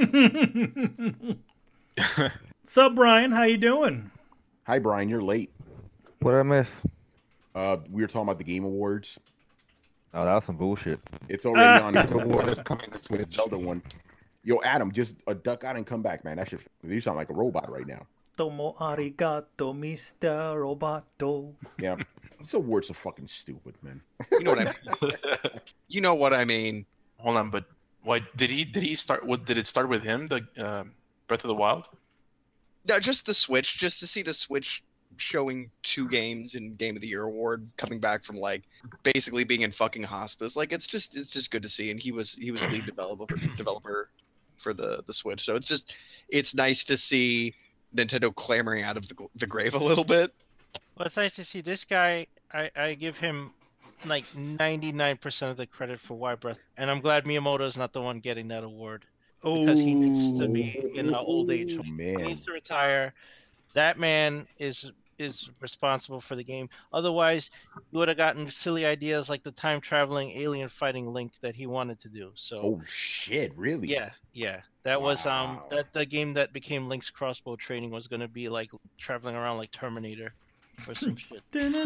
Sup, Brian? How you doing? Hi, Brian. You're late. What did I miss? We were talking about the Game Awards. Oh, that was some bullshit. It's already on The the award is coming to Switch. Zelda one. Yo, Adam, just duck out and come back, man. That shit. You sound like a robot right now. Tomo arigato, Mr. Roboto. Yeah, these awards are fucking stupid, man. You know what I mean? You know what I mean. Hold on, but why did he start? What did it start with him? The Breath of the Wild. No, just the Switch, just to see the Switch showing 2 games in Game of the Year award, coming back from like basically being in fucking hospice. Like it's just good to see, and he was lead developer for the Switch. So it's nice to see Nintendo clamoring out of the grave a little bit. Well, it's nice to see this guy. I give him like 99% of the credit for why Breath, and I'm glad Miyamoto's not the one getting that award because he needs to be in an old age home. He Man, needs to retire. That man is responsible for the game. Otherwise, you would have gotten silly ideas like the time traveling alien fighting Link that he wanted to do. So oh shit, really? yeah, that was Wow. that the game that became Link's crossbow training was going to be like traveling around like Terminator or some shit.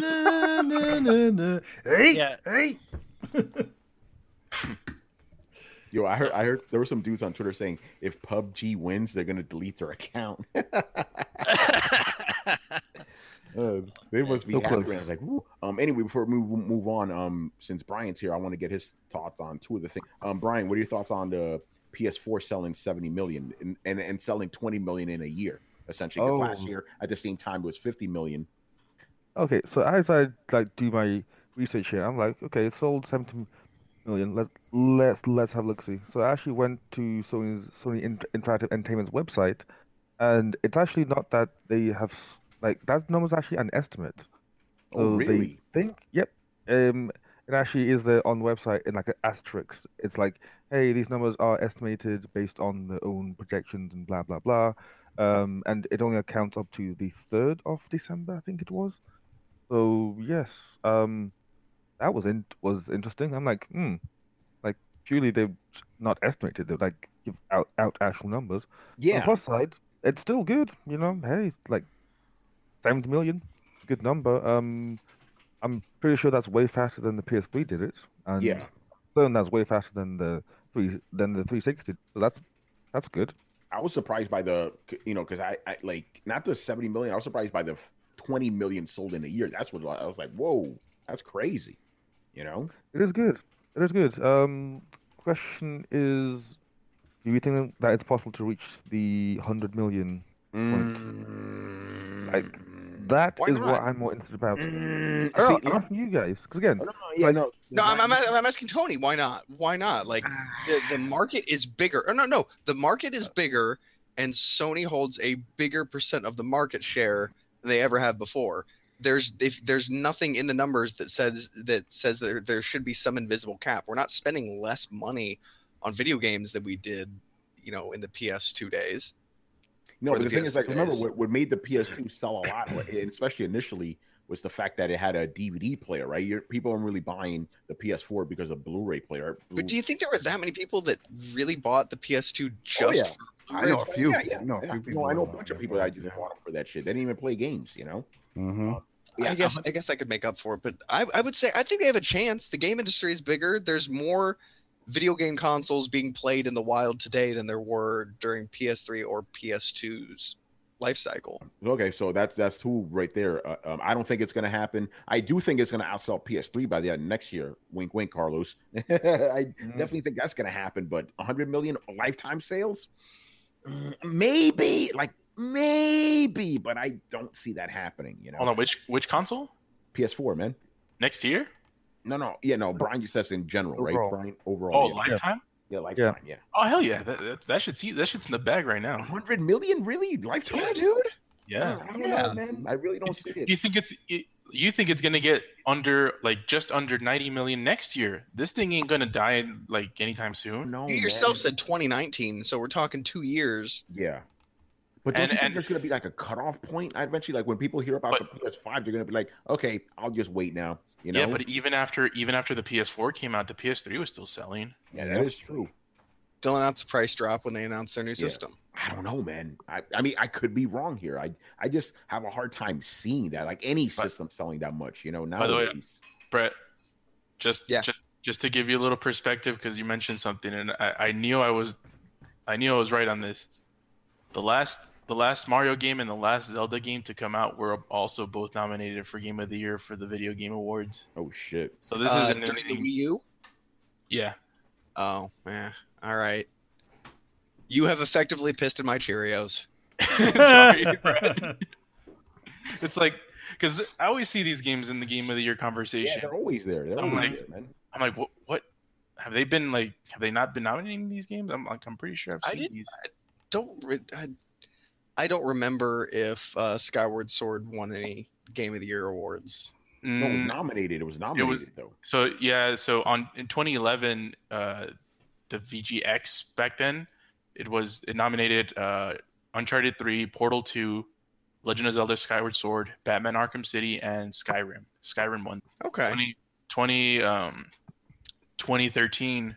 Hey, Yeah. hey. Yo, I heard there were some dudes on Twitter saying if PUBG wins, they're gonna delete their account. They must be So happy. close. I was like, woo. Anyway, before we move on, since Brian's here, I want to get his thoughts on 2 of the things. Brian, what are your thoughts on the PS4 selling 70 million and selling 20 million in a year, essentially? Because last Oh. year at the same time it was 50 million. Okay, so as I like do my research here, I'm like, okay, it sold 70 million. Let's have a look see. So I actually went to Sony Interactive Entertainment's website, and it's actually not that they have like that number's actually an estimate. Oh, So really? they think, yep. It actually is there on the website in like an asterisk. It's like, hey, these numbers are estimated based on their own projections and blah blah blah. And it only accounts up to the 3rd of December, I think it was. So yes, that was interesting. I'm like, like surely they've not estimated. They like give out actual numbers. On the Yeah, plus side, it's still good. Hey, it's like 70 million. It's a good number. I'm pretty sure that's way faster than the PS3 did it, and yeah. then that's way faster than the 360. So that's good. I was surprised by because I like not the 70 million. I was surprised by the 20 million sold in a year. That's what I was like, whoa, that's crazy. You know? It is good. It is good. Question is, do you think that it's possible to reach the 100 million point? Like, that Why is not? what I'm more interested about. See, I'm asking you guys, because again, no. No, I'm asking Tony. Why not? Why not? Like the market is bigger. Oh, no. The market is bigger, and Sony holds a bigger percent of the market share than they ever have before. There's nothing in the numbers that says there should be some invisible cap. We're not spending less money on video games than we did, in the PS2 days. No, but the thing is, like, remember days. what made the PS2 sell a lot, and especially initially, was the fact that it had a DVD player, right? People aren't really buying the PS4 because of Blu-ray player. But do you think there were that many people that really bought the PS2 just Oh, yeah. for I know a few. Yeah. I know a few people. I know a bunch of people that just bought them for that shit. They didn't even play games, Mm-hmm. Yeah, I guess I could make up for it, but I would say I think they have a chance. The game industry is bigger. There's more video game consoles being played in the wild today than there were during PS3 or PS2's life cycle. Okay, so that's two right there. I don't think it's going to happen. I do think it's going to outsell PS3 by the end of next year. Wink, wink, Carlos. I definitely think that's going to happen. But 100 million lifetime sales, maybe, but I don't see that happening. Hold on, which console? PS4, man. Next year? No. Brian just says in general, right? Overall. Brian, overall. Oh, lifetime? Yeah, lifetime. Yeah. Oh hell yeah, that shit's in the bag right now. 100 million, really? Lifetime? Yeah, dude. Yeah. I don't know, man. I really don't see it. You think it's gonna get just under 90 million next year? This thing ain't gonna die anytime soon. No, You yourself said 2019, so we're talking 2 years. Yeah. But don't you think there's going to be like a cutoff point? Eventually, like when people hear about the PS5, they're going to be like, okay, I'll just wait now. Yeah, but even after the PS4 came out, the PS3 was still selling. Yeah, that is true. They'll announce a price drop when they announce their new system. I don't know, man. I mean, I could be wrong here. I just have a hard time seeing that, like any system selling that much, By the way, Brett, just to give you a little perspective, because you mentioned something, and I knew I was right on this. The last Mario game and the last Zelda game to come out were also both nominated for Game of the Year for the Video Game Awards. Oh shit! So this isn't during the Wii U. Yeah. Oh man. All right. You have effectively pissed in my Cheerios. Sorry, Brett. It's like, because I always see these games in the Game of the Year conversation. Yeah, they're always there. I'm like, what? Have they not been nominating these games? I'm pretty sure I've seen these. I don't remember if Skyward Sword won any Game of the Year awards. No, it was nominated. It was nominated though. So in 2011, the VGX back then, it nominated Uncharted 3, Portal 2, Legend of Zelda: Skyward Sword, Batman: Arkham City, and Skyrim. Skyrim won. Okay. 2013,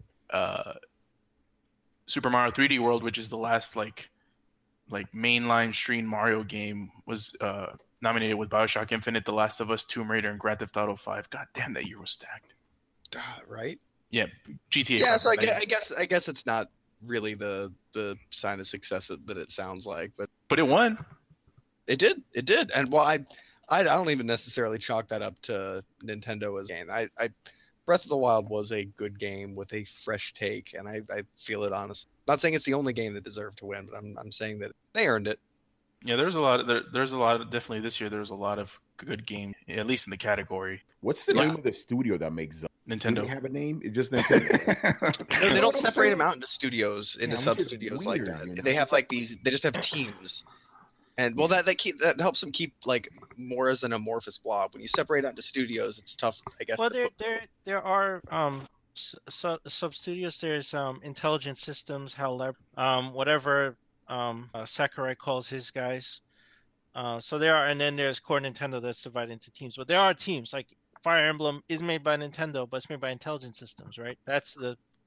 Super Mario 3D World, which is the last like mainline stream Mario game, was nominated with BioShock Infinite, The Last of Us, Tomb Raider, and Grand Theft Auto 5. God damn, that year was stacked. Right? Yeah, GTA. Yeah, so I guess it's not really the sign of success that it sounds like, but it won. It did, and well, I don't even necessarily chalk that up to Nintendo as a game. I Breath of the Wild was a good game with a fresh take, and I feel it honestly. Not saying it's the only game that deserved to win, but I'm saying that they earned it. Yeah, there's a lot of definitely this year. There's a lot of good games, at least in the category. What's the name of the studio that makes Nintendo? Do they have a name? It's just Nintendo. No, they don't separate them out into studios, into sub studios like that. They have like these. They just have teams. And well, that helps them keep like more as an amorphous blob. When you separate out into studios, it's tough, I guess. Well, there are sub studios. There's Intelligent Systems, whatever Sakurai calls his guys. So there are, and then there's Core Nintendo that's divided into teams. But there are teams like Fire Emblem is made by Nintendo, but it's made by Intelligent Systems, right? That's the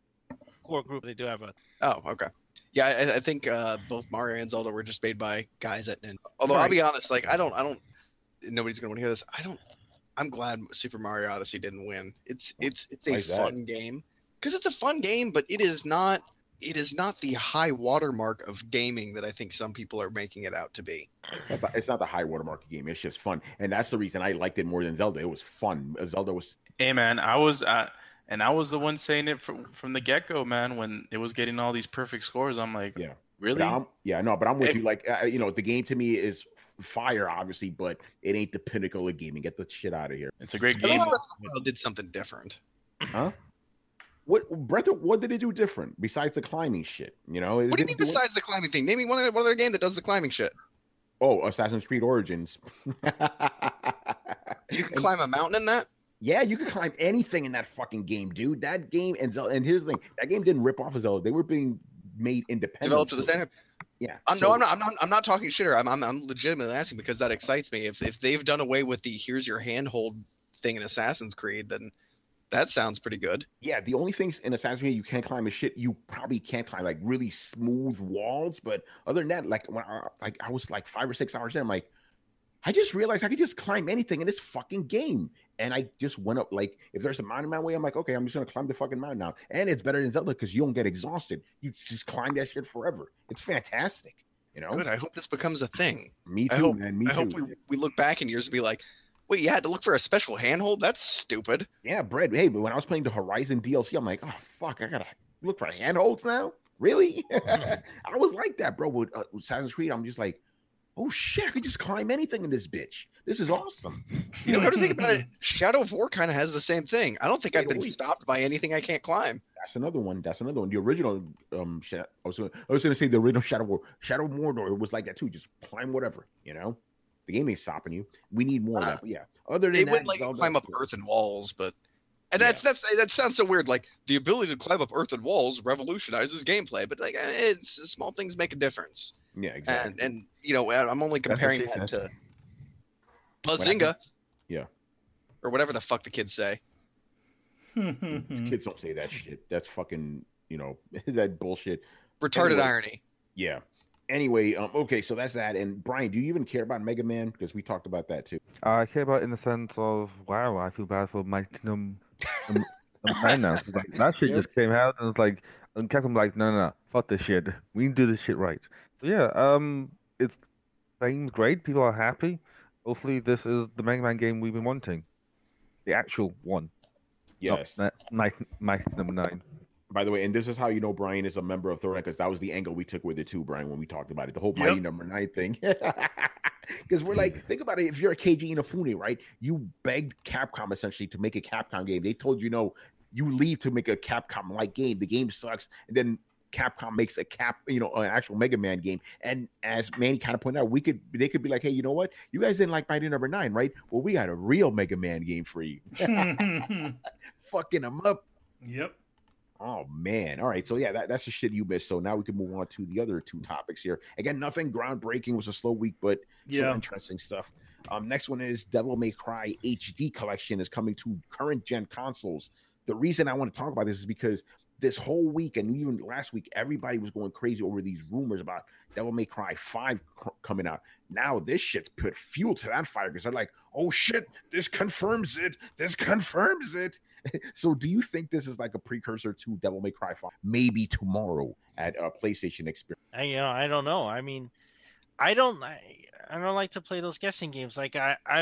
core group. They do have a. Oh, okay. Yeah, I think both Mario and Zelda were just made by guys at Nintendo. Although I'll be honest, like I don't. Nobody's gonna want to hear this. I'm glad Super Mario Odyssey didn't win. It's a fun game because it's a fun game, but it is not the high watermark of gaming that I think some people are making it out to be. It's not the high watermark game. It's just fun, and that's the reason I liked it more than Zelda. It was fun. Zelda was. Hey man, I was the one saying it from the get go, man. When it was getting all these perfect scores, I'm like, yeah, really? But I'm with you. Like, the game to me is fire, obviously, but it ain't the pinnacle of gaming. Get the shit out of here. It's a great game. Did something different, huh? What did it do different besides the climbing shit? What do you mean besides the climbing thing? Name me one other game that does the climbing shit. Oh, Assassin's Creed Origins. You can climb a mountain in that? Yeah, you can climb anything in that fucking game, dude. That game and here's the thing: that game didn't rip off of Zelda. They were being made independent. Developed to the same. Yeah. I'm not talking shit. I'm legitimately asking because that excites me. If they've done away with the here's your handhold thing in Assassin's Creed, then that sounds pretty good. Yeah, the only things in Assassin's Creed you can't climb is shit. You probably can't climb like really smooth walls, but other than that, like when I was like 5 or 6 hours in, I'm like, I just realized I could just climb anything in this fucking game. And I just went up, like, if there's a mountain in my way, I'm like, okay, I'm just going to climb the fucking mountain now. And it's better than Zelda because you don't get exhausted. You just climb that shit forever. It's fantastic, Good. I hope this becomes a thing. Me too, man. Me too. I hope we look back in years and be like, wait, you had to look for a special handhold? That's stupid. Yeah, Brett. Hey, but when I was playing the Horizon DLC, I'm like, oh, fuck, I got to look for handholds now? Really? I was like that, bro. With Assassin's Creed, I'm just like, oh shit, I could just climb anything in this bitch. This is awesome. You know, to think about it, Shadow of War kind of has the same thing. I don't think I've been stopped by anything I can't climb. That's another one. The original I was going to say the original Shadow of War. Shadow of Mordor was like that too. Just climb whatever, The game ain't stopping you. We need more of that. But yeah. Other than they that, would like climb up earthen walls, but that sounds so weird. Like the ability to climb up earthen walls revolutionizes gameplay, but like it's small things make a difference. Yeah, exactly. And I'm only comparing that to Bazinga. Yeah. Or whatever the fuck the kids say. Kids don't say that shit. That's fucking, that bullshit. Retarded irony. Yeah. Anyway, okay, so that's that. And Brian, do you even care about Mega Man? Because we talked about that too. I care about it in the sense of, wow, I feel bad for Magnum now. Like, that shit just came out and it's like, and Capcom like, no, fuck this shit. We can do this shit right. So yeah, it's seems great. People are happy. Hopefully, this is the Mega Man game we've been wanting, the actual one. Yes. Magnum 9. By the way, and this is how you know Brian is a member of Throwdown, because that was the angle we took with it too, Brian, when we talked about it. The whole Mighty Number 9 thing. Because we're like, think about it. If you're a Keiji Inafune, right? You begged Capcom essentially to make a Capcom game. They told you no, you leave to make a Capcom-like game. The game sucks. And then Capcom makes an actual Mega Man game. And as Manny kind of pointed out, they could be like, hey, you know what? You guys didn't like Mighty Number 9, right? Well, we got a real Mega Man game for you. Fucking them up. Yep. Oh man! All right, so yeah, that's the shit you missed. So now we can move on to the other two topics here. Again, nothing groundbreaking. It was a slow week, but some interesting stuff. Next one is Devil May Cry HD Collection is coming to current gen consoles. The reason I want to talk about this is because this whole week and even last week, everybody was going crazy over these rumors about Devil May Cry 5 coming out. Now this shit's put fuel to that fire because they're like, oh shit, this confirms it. This confirms it. So do you think this is like a precursor to Devil May Cry 5? Maybe tomorrow at a PlayStation Experience. I don't know. I mean, I don't like to play those guessing games. Like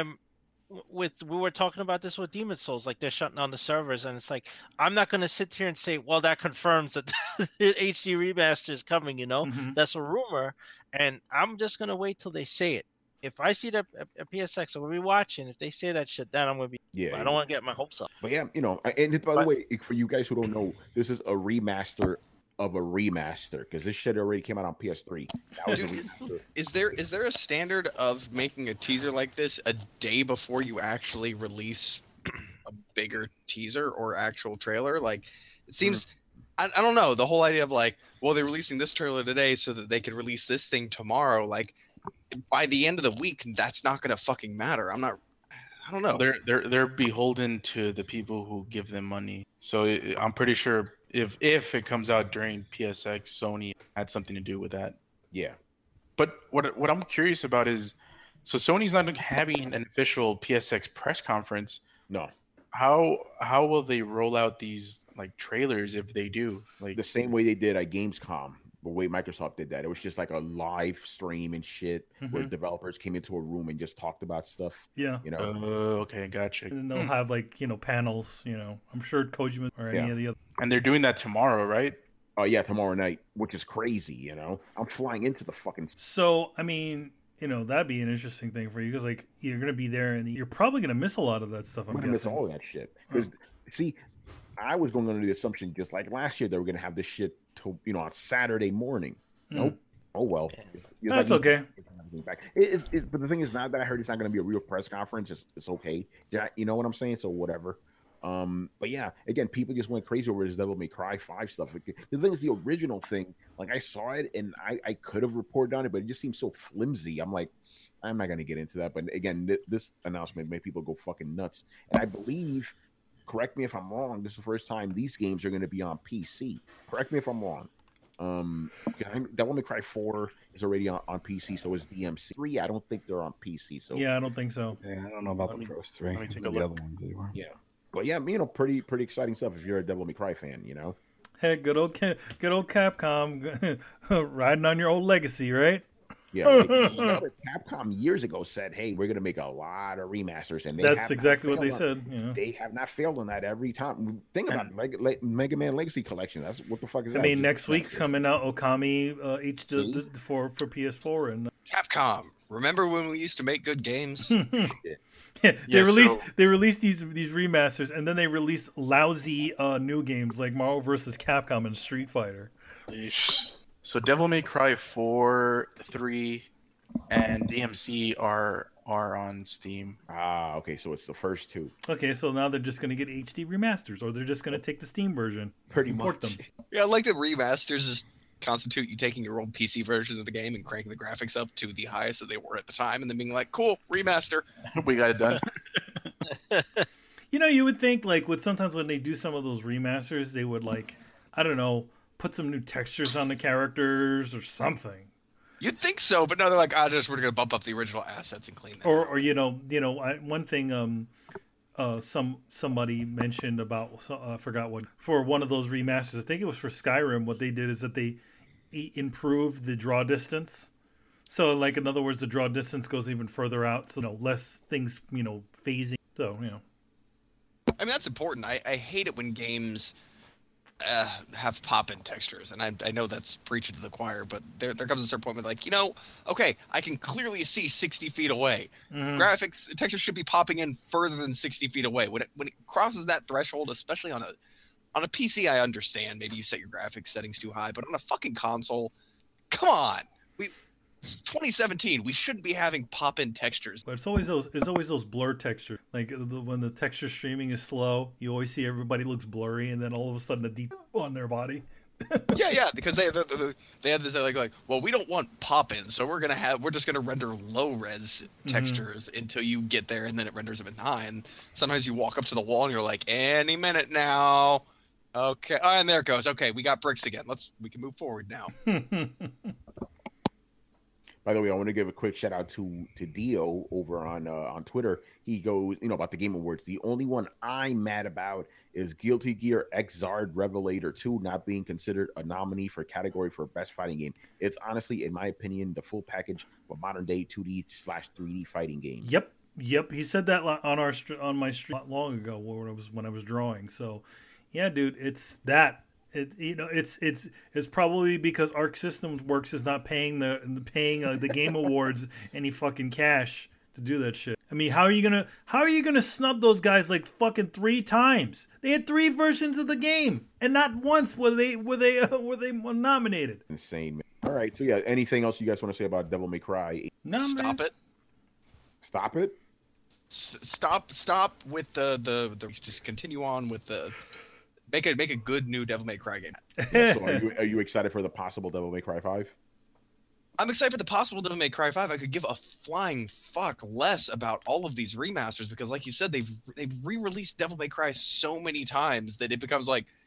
we were talking about this with Demon Souls, like they're shutting down the servers, and it's like I'm not going to sit here and say, well, that confirms that the HD remaster is coming. That's a rumor, and I'm just going to wait till they say it. If I see that at PSX, I will be watching. If they say that shit, then I'm going to be. I don't want to get my hopes up. But yeah, and by the way, for you guys who don't know, this is a remaster of a remaster because this shit already came out on PS3. That was a remaster. Is there a standard of making a teaser like this a day before you actually release a bigger teaser or actual trailer? Like, it seems I don't know, the whole idea of like, well, they're releasing this trailer today so that they could release this thing tomorrow. Like, by the end of the week, that's not going to fucking matter. I don't know. They're beholden to the people who give them money. So I'm pretty sure If it comes out during PSX, Sony had something to do with that. Yeah. But what I'm curious about is, so Sony's not having an official PSX press conference. No. How will they roll out these like trailers if they do? Like The same way they did at Gamescom, the way Microsoft did that. It was just like a live stream and shit where developers came into a room and just talked about stuff. Yeah. You know? Okay, gotcha. And they'll have like, panels, I'm sure Kojima or any of the other. And they're doing that tomorrow, right? Oh yeah, tomorrow night, which is crazy, I'm flying into the fucking. So, I mean, that'd be an interesting thing for you because, like, you're going to be there and you're probably going to miss a lot of that stuff. I'm gonna miss guessing. all of that shit. Because, see, I was going under the assumption just like last year they were going to have this shit to, on Saturday morning. Nope. Oh well. That's okay. But the thing is, now that I heard it's not going to be a real press conference, it's okay. Yeah, you know what I'm saying? So whatever. But yeah, again, people just went crazy over this Devil May Cry 5 stuff. The thing is, the original thing, like I saw it and I could have reported on it, but it just seems so flimsy. I'm like, I'm not going to get into that. But again, this announcement made people go fucking nuts. And I believe, correct me if I'm wrong, this is the first time these games are going to be on PC. Correct me if I'm wrong. Devil May Cry 4 is already on PC, so is DMC 3. I don't think they're on PC. So yeah, I don't think so. Yeah, I don't know about the first 3. Let me take a The look. other ones anyway. Yeah. But yeah, pretty exciting stuff if you're a Devil May Cry fan, Hey, good old Capcom riding on your old legacy, right? Yeah, Capcom years ago said, "Hey, we're going to make a lot of remasters," and that's exactly what they said. They have not failed on that every time. Think about it, Mega Man Legacy Collection. That's what the fuck is that? I mean, next week's coming out Okami HD for PS4 and Capcom. Remember when we used to make good games? They released these remasters, and then they release lousy new games like Marvel vs. Capcom and Street Fighter. So Devil May Cry 4, 3, and DMC are on Steam. Ah, okay, so it's the first two. Okay, so now they're just going to get HD remasters, or they're just going to take the Steam version, pretty import much. them. Yeah, I like the remasters just constitute you taking your old PC version of the game and cranking the graphics up to the highest that they were at the time, and then being like, "Cool, remaster." We got it done. You would think like sometimes when they do some of those remasters, they would like, I don't know, put some new textures on the characters or something. You'd think so, but no, they're like, we're gonna bump up the original assets and clean them. Or one thing somebody mentioned about I forgot what, for one of those remasters, I think it was for Skyrim, what they did is that they improved the draw distance. So like, in other words, the draw distance goes even further out, so less things phasing. So I mean, that's important. I hate it when games have pop-in textures, and I know that's preaching to the choir, but there comes a certain point where like, okay, I can clearly see 60 feet away. Graphics textures should be popping in further than 60 feet away. When it crosses that threshold, especially on a PC, I understand maybe you set your graphics settings too high, but on a fucking console, come on. 2017, we shouldn't be having pop-in textures. But it's always those blur textures. Like when the texture streaming is slow, you always see everybody looks blurry, and then all of a sudden a deep on their body. yeah, because they have this like, well, we don't want pop-ins, so we're just gonna render low-res textures until you get there, and then it renders them at 9. Sometimes you walk up to the wall and you're like, any minute now. Okay, and there it goes. Okay, we got bricks again. We can move forward now. By the way, I want to give a quick shout out to Dio over on Twitter. He goes, about the Game Awards. The only one I'm mad about is Guilty Gear Xrd Revelator 2 not being considered a nominee for category for best fighting game. It's honestly, in my opinion, the full package of modern day 2D/3D fighting game. Yep. He said that on my stream not long ago when I was drawing. So, yeah, dude, it's that. It's probably because Arc Systems Works is not paying the Game Awards any fucking cash to do that shit. I mean, how are you gonna snub those guys like fucking 3 times? They had 3 versions of the game, and not once were they nominated. Insane, man. All right, so yeah, anything else you guys want to say about Devil May Cry? No, Stop man. it. Stop it. Stop with the just continue on with the. Make a good new Devil May Cry game. So are you excited for the possible Devil May Cry 5? I'm excited for the possible Devil May Cry 5. I could give a flying fuck less about all of these remasters because, like you said, they've re-released Devil May Cry so many times that it becomes like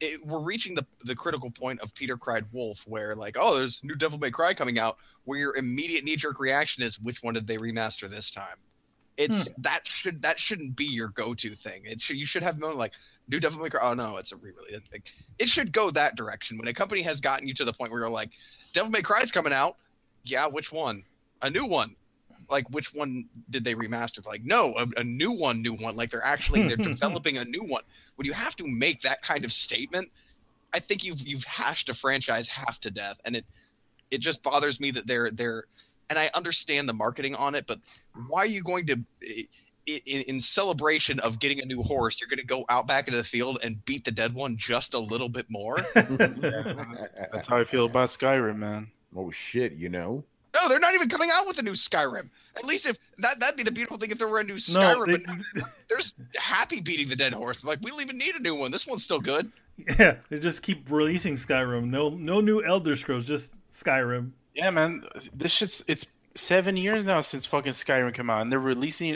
we're reaching the critical point of Peter Cried Wolf, where like, oh, there's new Devil May Cry coming out, where your immediate knee-jerk reaction is, which one did they remaster this time? It's that shouldn't be your go-to thing. You should have known like new Devil May Cry. Oh no, it's a re-release. It should go that direction. When a company has gotten you to the point where you're like, Devil May Cry's coming out, yeah, which one? A new one. Like, which one did they remaster? Like, no, a new one. Like, they're developing a new one. When you have to make that kind of statement, I think you've hashed a franchise half to death, and it just bothers me that they're. And I understand the marketing on it, but why are you going to, in celebration of getting a new horse, you're going to go out back into the field and beat the dead one just a little bit more? That's how I feel about Skyrim, man. Oh shit, you know. No, they're not even coming out with a new Skyrim. At least if that'd be the beautiful thing if there were a new Skyrim. But they're just happy beating the dead horse. Like, we don't even need a new one. This one's still good. Yeah, they just keep releasing Skyrim. No new Elder Scrolls, just Skyrim. Yeah, man, it's 7 years now since fucking Skyrim came out, and they're releasing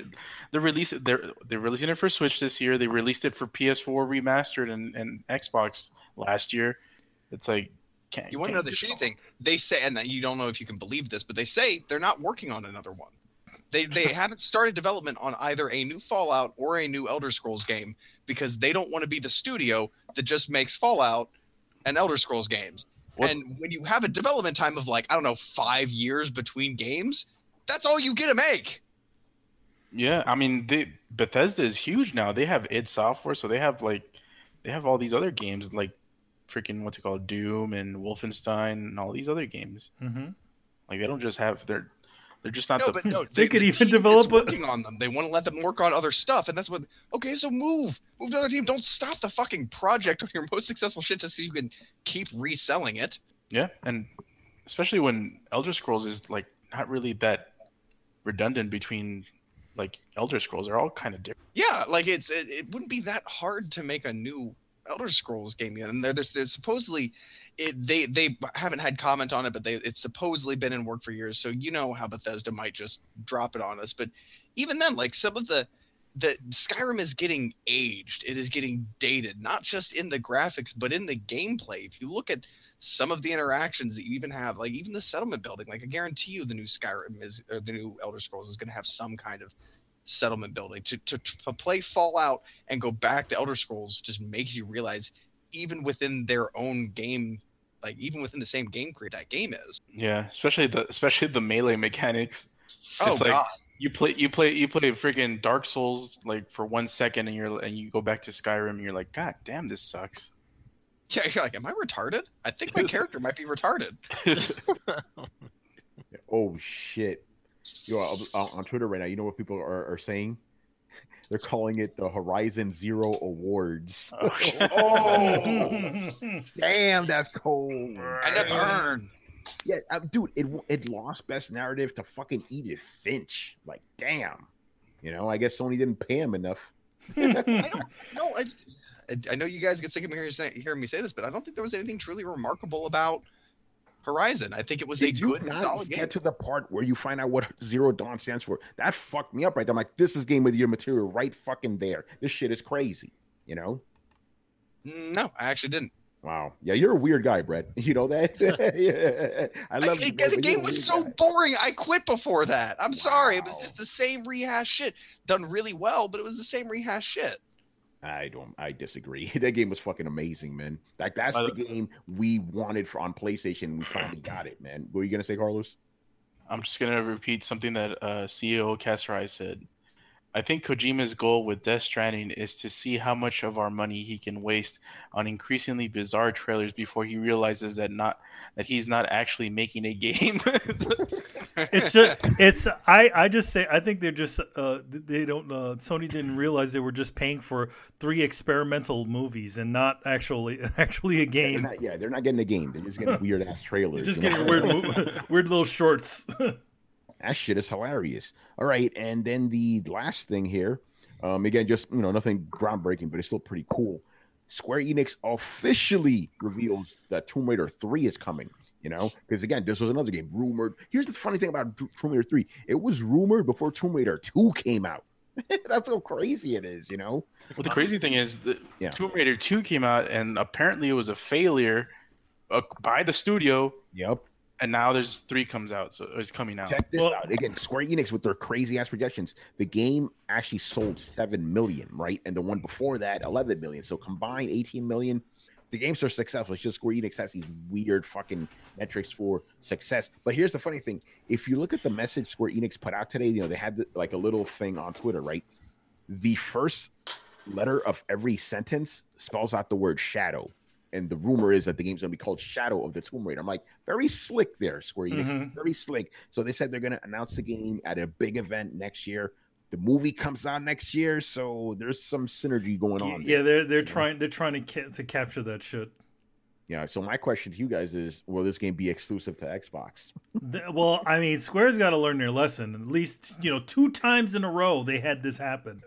it for Switch this year. They released it for PS4 remastered and Xbox last year. It's like, you want to know the shitty thing? They say, and you don't know if you can believe this, but they say they're not working on another one. They haven't started development on either a new Fallout or a new Elder Scrolls game because they don't want to be the studio that just makes Fallout and Elder Scrolls games. What? And when you have a development time of 5 years between games, that's all you get to make. Yeah, I mean, Bethesda is huge now. They have id Software, so they have all these other games like freaking what's it called, Doom and Wolfenstein and all these other games. Mm-hmm. Like, they don't just have they're just not they could even develop working on them. They want to let them work on other stuff, and that's what. Okay, so move to another team. Don't stop the fucking project on your most successful shit just so you can keep reselling it. Yeah, and especially when Elder Scrolls is like not really that redundant between like Elder Scrolls. They're all kind of different. Yeah, like it wouldn't be that hard to make a new Elder Scrolls game yet, and there's supposedly they haven't had comment on it, but it's supposedly been in work for years. So you know how Bethesda might just drop it on us. But even then, like, some of the Skyrim is getting aged. It is getting dated, not just in the graphics, but in the gameplay. If you look at some of the interactions that you even have, like even the settlement building, like I guarantee you the new the new Elder Scrolls is going to have some kind of settlement building. To play Fallout and go back to Elder Scrolls just makes you realize, even within their own game, like even within the same game creator that game is. Yeah, especially the melee mechanics. Oh, it's like God. you play freaking Dark Souls like for 1 second and you go back to Skyrim and you're like, God damn, this sucks. Yeah, you're like, am I retarded? I think my character might be retarded. Oh shit. Yo, on Twitter right now, you know what people are saying? They're calling it the Horizon Zero Awards. Oh, damn, that's cold. And a burn. Yeah, dude, it lost Best Narrative to fucking Edith Finch. Like, damn. You know, I guess Sony didn't pay him enough. I don't know. I know you guys get sick of me hearing me say this, but I don't think there was anything truly remarkable about Horizon. I think it was a good, solid game. Get to the part where you find out what Zero Dawn stands for. That fucked me up right there. I'm like, this is game of the year material right fucking there. This shit is crazy, you know? No, I actually didn't. Wow. Yeah, you're a weird guy, Brett. You know that? Yeah. I love you, the game was so boring. I quit before that. I'm sorry. It was just the same rehash shit. Done really well, but it was the same rehash shit. I disagree. That game was fucking amazing, man. Like, that's the game we wanted on PlayStation. We finally got it, man. What were you gonna say, Carlos? I'm just gonna repeat something that CEO Kasserai said. I think Kojima's goal with Death Stranding is to see how much of our money he can waste on increasingly bizarre trailers before he realizes that he's not actually making a game. I think they're just they don't Sony didn't realize they were just paying for 3 experimental movies and not actually a game. They're not getting a game. They're just getting weird ass trailers. They're just getting weird little shorts. That shit is hilarious. All right, and then the last thing here, again, just nothing groundbreaking, but it's still pretty cool. Square Enix officially reveals that Tomb Raider 3 is coming. Because again, this was another game rumored. Here's the funny thing about Tomb Raider 3: it was rumored before Tomb Raider 2 came out. That's how crazy it is, you know. Well, the crazy thing is that Yeah. Tomb Raider 2 came out, and apparently it was a failure by the studio. Yep. And now there's 3 comes out, so it's coming out. Check this out again. Square Enix with their crazy ass projections. The game actually sold 7 million, right? And the one before that, 11 million. So combined, 18 million. The games are successful. It's just Square Enix has these weird fucking metrics for success. But here's the funny thing: if you look at the message Square Enix put out today, you know they had like a little thing on Twitter, right? The first letter of every sentence spells out the word shadow. And the rumor is that the game's going to be called Shadow of the Tomb Raider. I'm like, very slick there, Square Enix. Very slick. So they said they're going to announce the game at a big event next year. The movie comes out next year, so there's some synergy going on. Yeah, they're trying to capture that shit. Yeah. So my question to you guys is, will this game be exclusive to Xbox? Well, I mean, Square's got to learn their lesson. At least 2 times in a row they had this happen.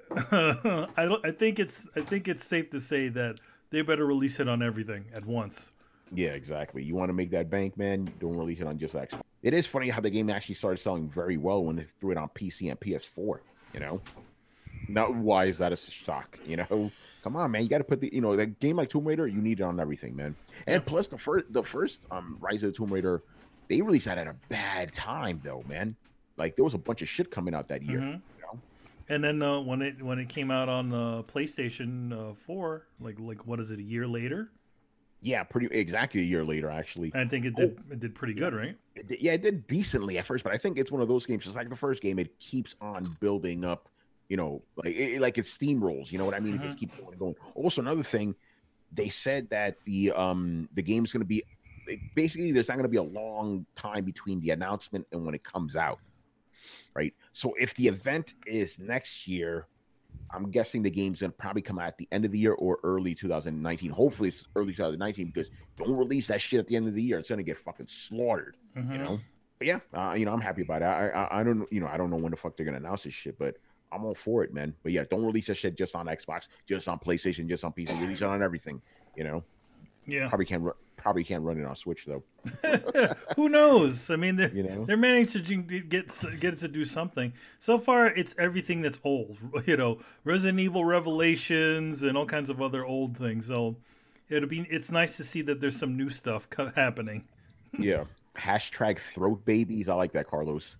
I think it's safe to say that they better release it on everything at once. Yeah, exactly. You want to make that bank, man? Don't release it on just Xbox. It is funny how the game actually started selling very well when they threw it on PC and PS4. You know, now why is that a shock? You know, come on, man. You got to put that game like Tomb Raider. You need it on everything, man. And plus, the first Rise of the Tomb Raider, they released that at a bad time, though, man. Like there was a bunch of shit coming out that year. You know? And then when it came out on PlayStation 4, like what is it, a year later? Yeah, exactly a year later, actually. I think it did pretty good, right? It did decently at first, but I think it's one of those games. Just like the first game, it keeps on building up. You know, like it steamrolls. You know what I mean? It just keeps going. Also, another thing, they said that the game's going to be basically there's not going to be a long time between the announcement and when it comes out, right? So if the event is next year, I'm guessing the game's going to probably come out at the end of the year or early 2019. Hopefully it's early 2019 because don't release that shit at the end of the year. It's going to get fucking slaughtered, you know? But yeah, I'm happy about it. I don't know when the fuck they're going to announce this shit, but I'm all for it, man. But yeah, don't release that shit just on Xbox, just on PlayStation, just on PC. Release it on everything, you know? Yeah. Probably can't run it on Switch though. Who knows? I mean, they're managing to get it to do something. So far, it's everything that's old. You know, Resident Evil Revelations and all kinds of other old things. So it's nice to see that there's some new stuff happening. Yeah. # throat babies. I like that, Carlos.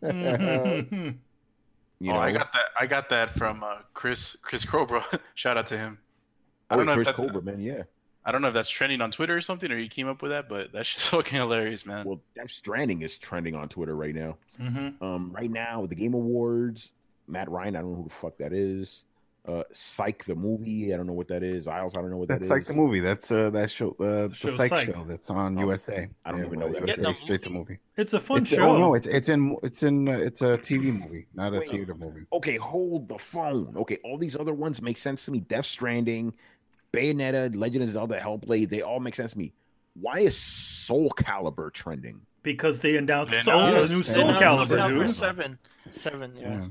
You know? I got that from Chris Cobra. Shout out to him. I don't know Chris if Cobra, man. Yeah. I don't know if that's trending on Twitter or something, or you came up with that, but that's just fucking hilarious, man. Well, Death Stranding is trending on Twitter right now. Right now, the Game Awards, Matt Ryan, I don't know who the fuck that is. Psych the movie, I don't know what that is. I don't know what that is. That's Psych the movie. That's that show, the Psych show that's on USA. I don't even know what that is. Straight to movie. It's a fun show. Oh no, it's a TV movie, not a theater movie. Okay, hold the phone. Okay, all these other ones make sense to me. Death Stranding, Bayonetta, Legend of Zelda, Hellblade, they all make sense to me. Why is Soul Calibur trending? Because they announced a new Soul Calibur, dude. Seven, yeah.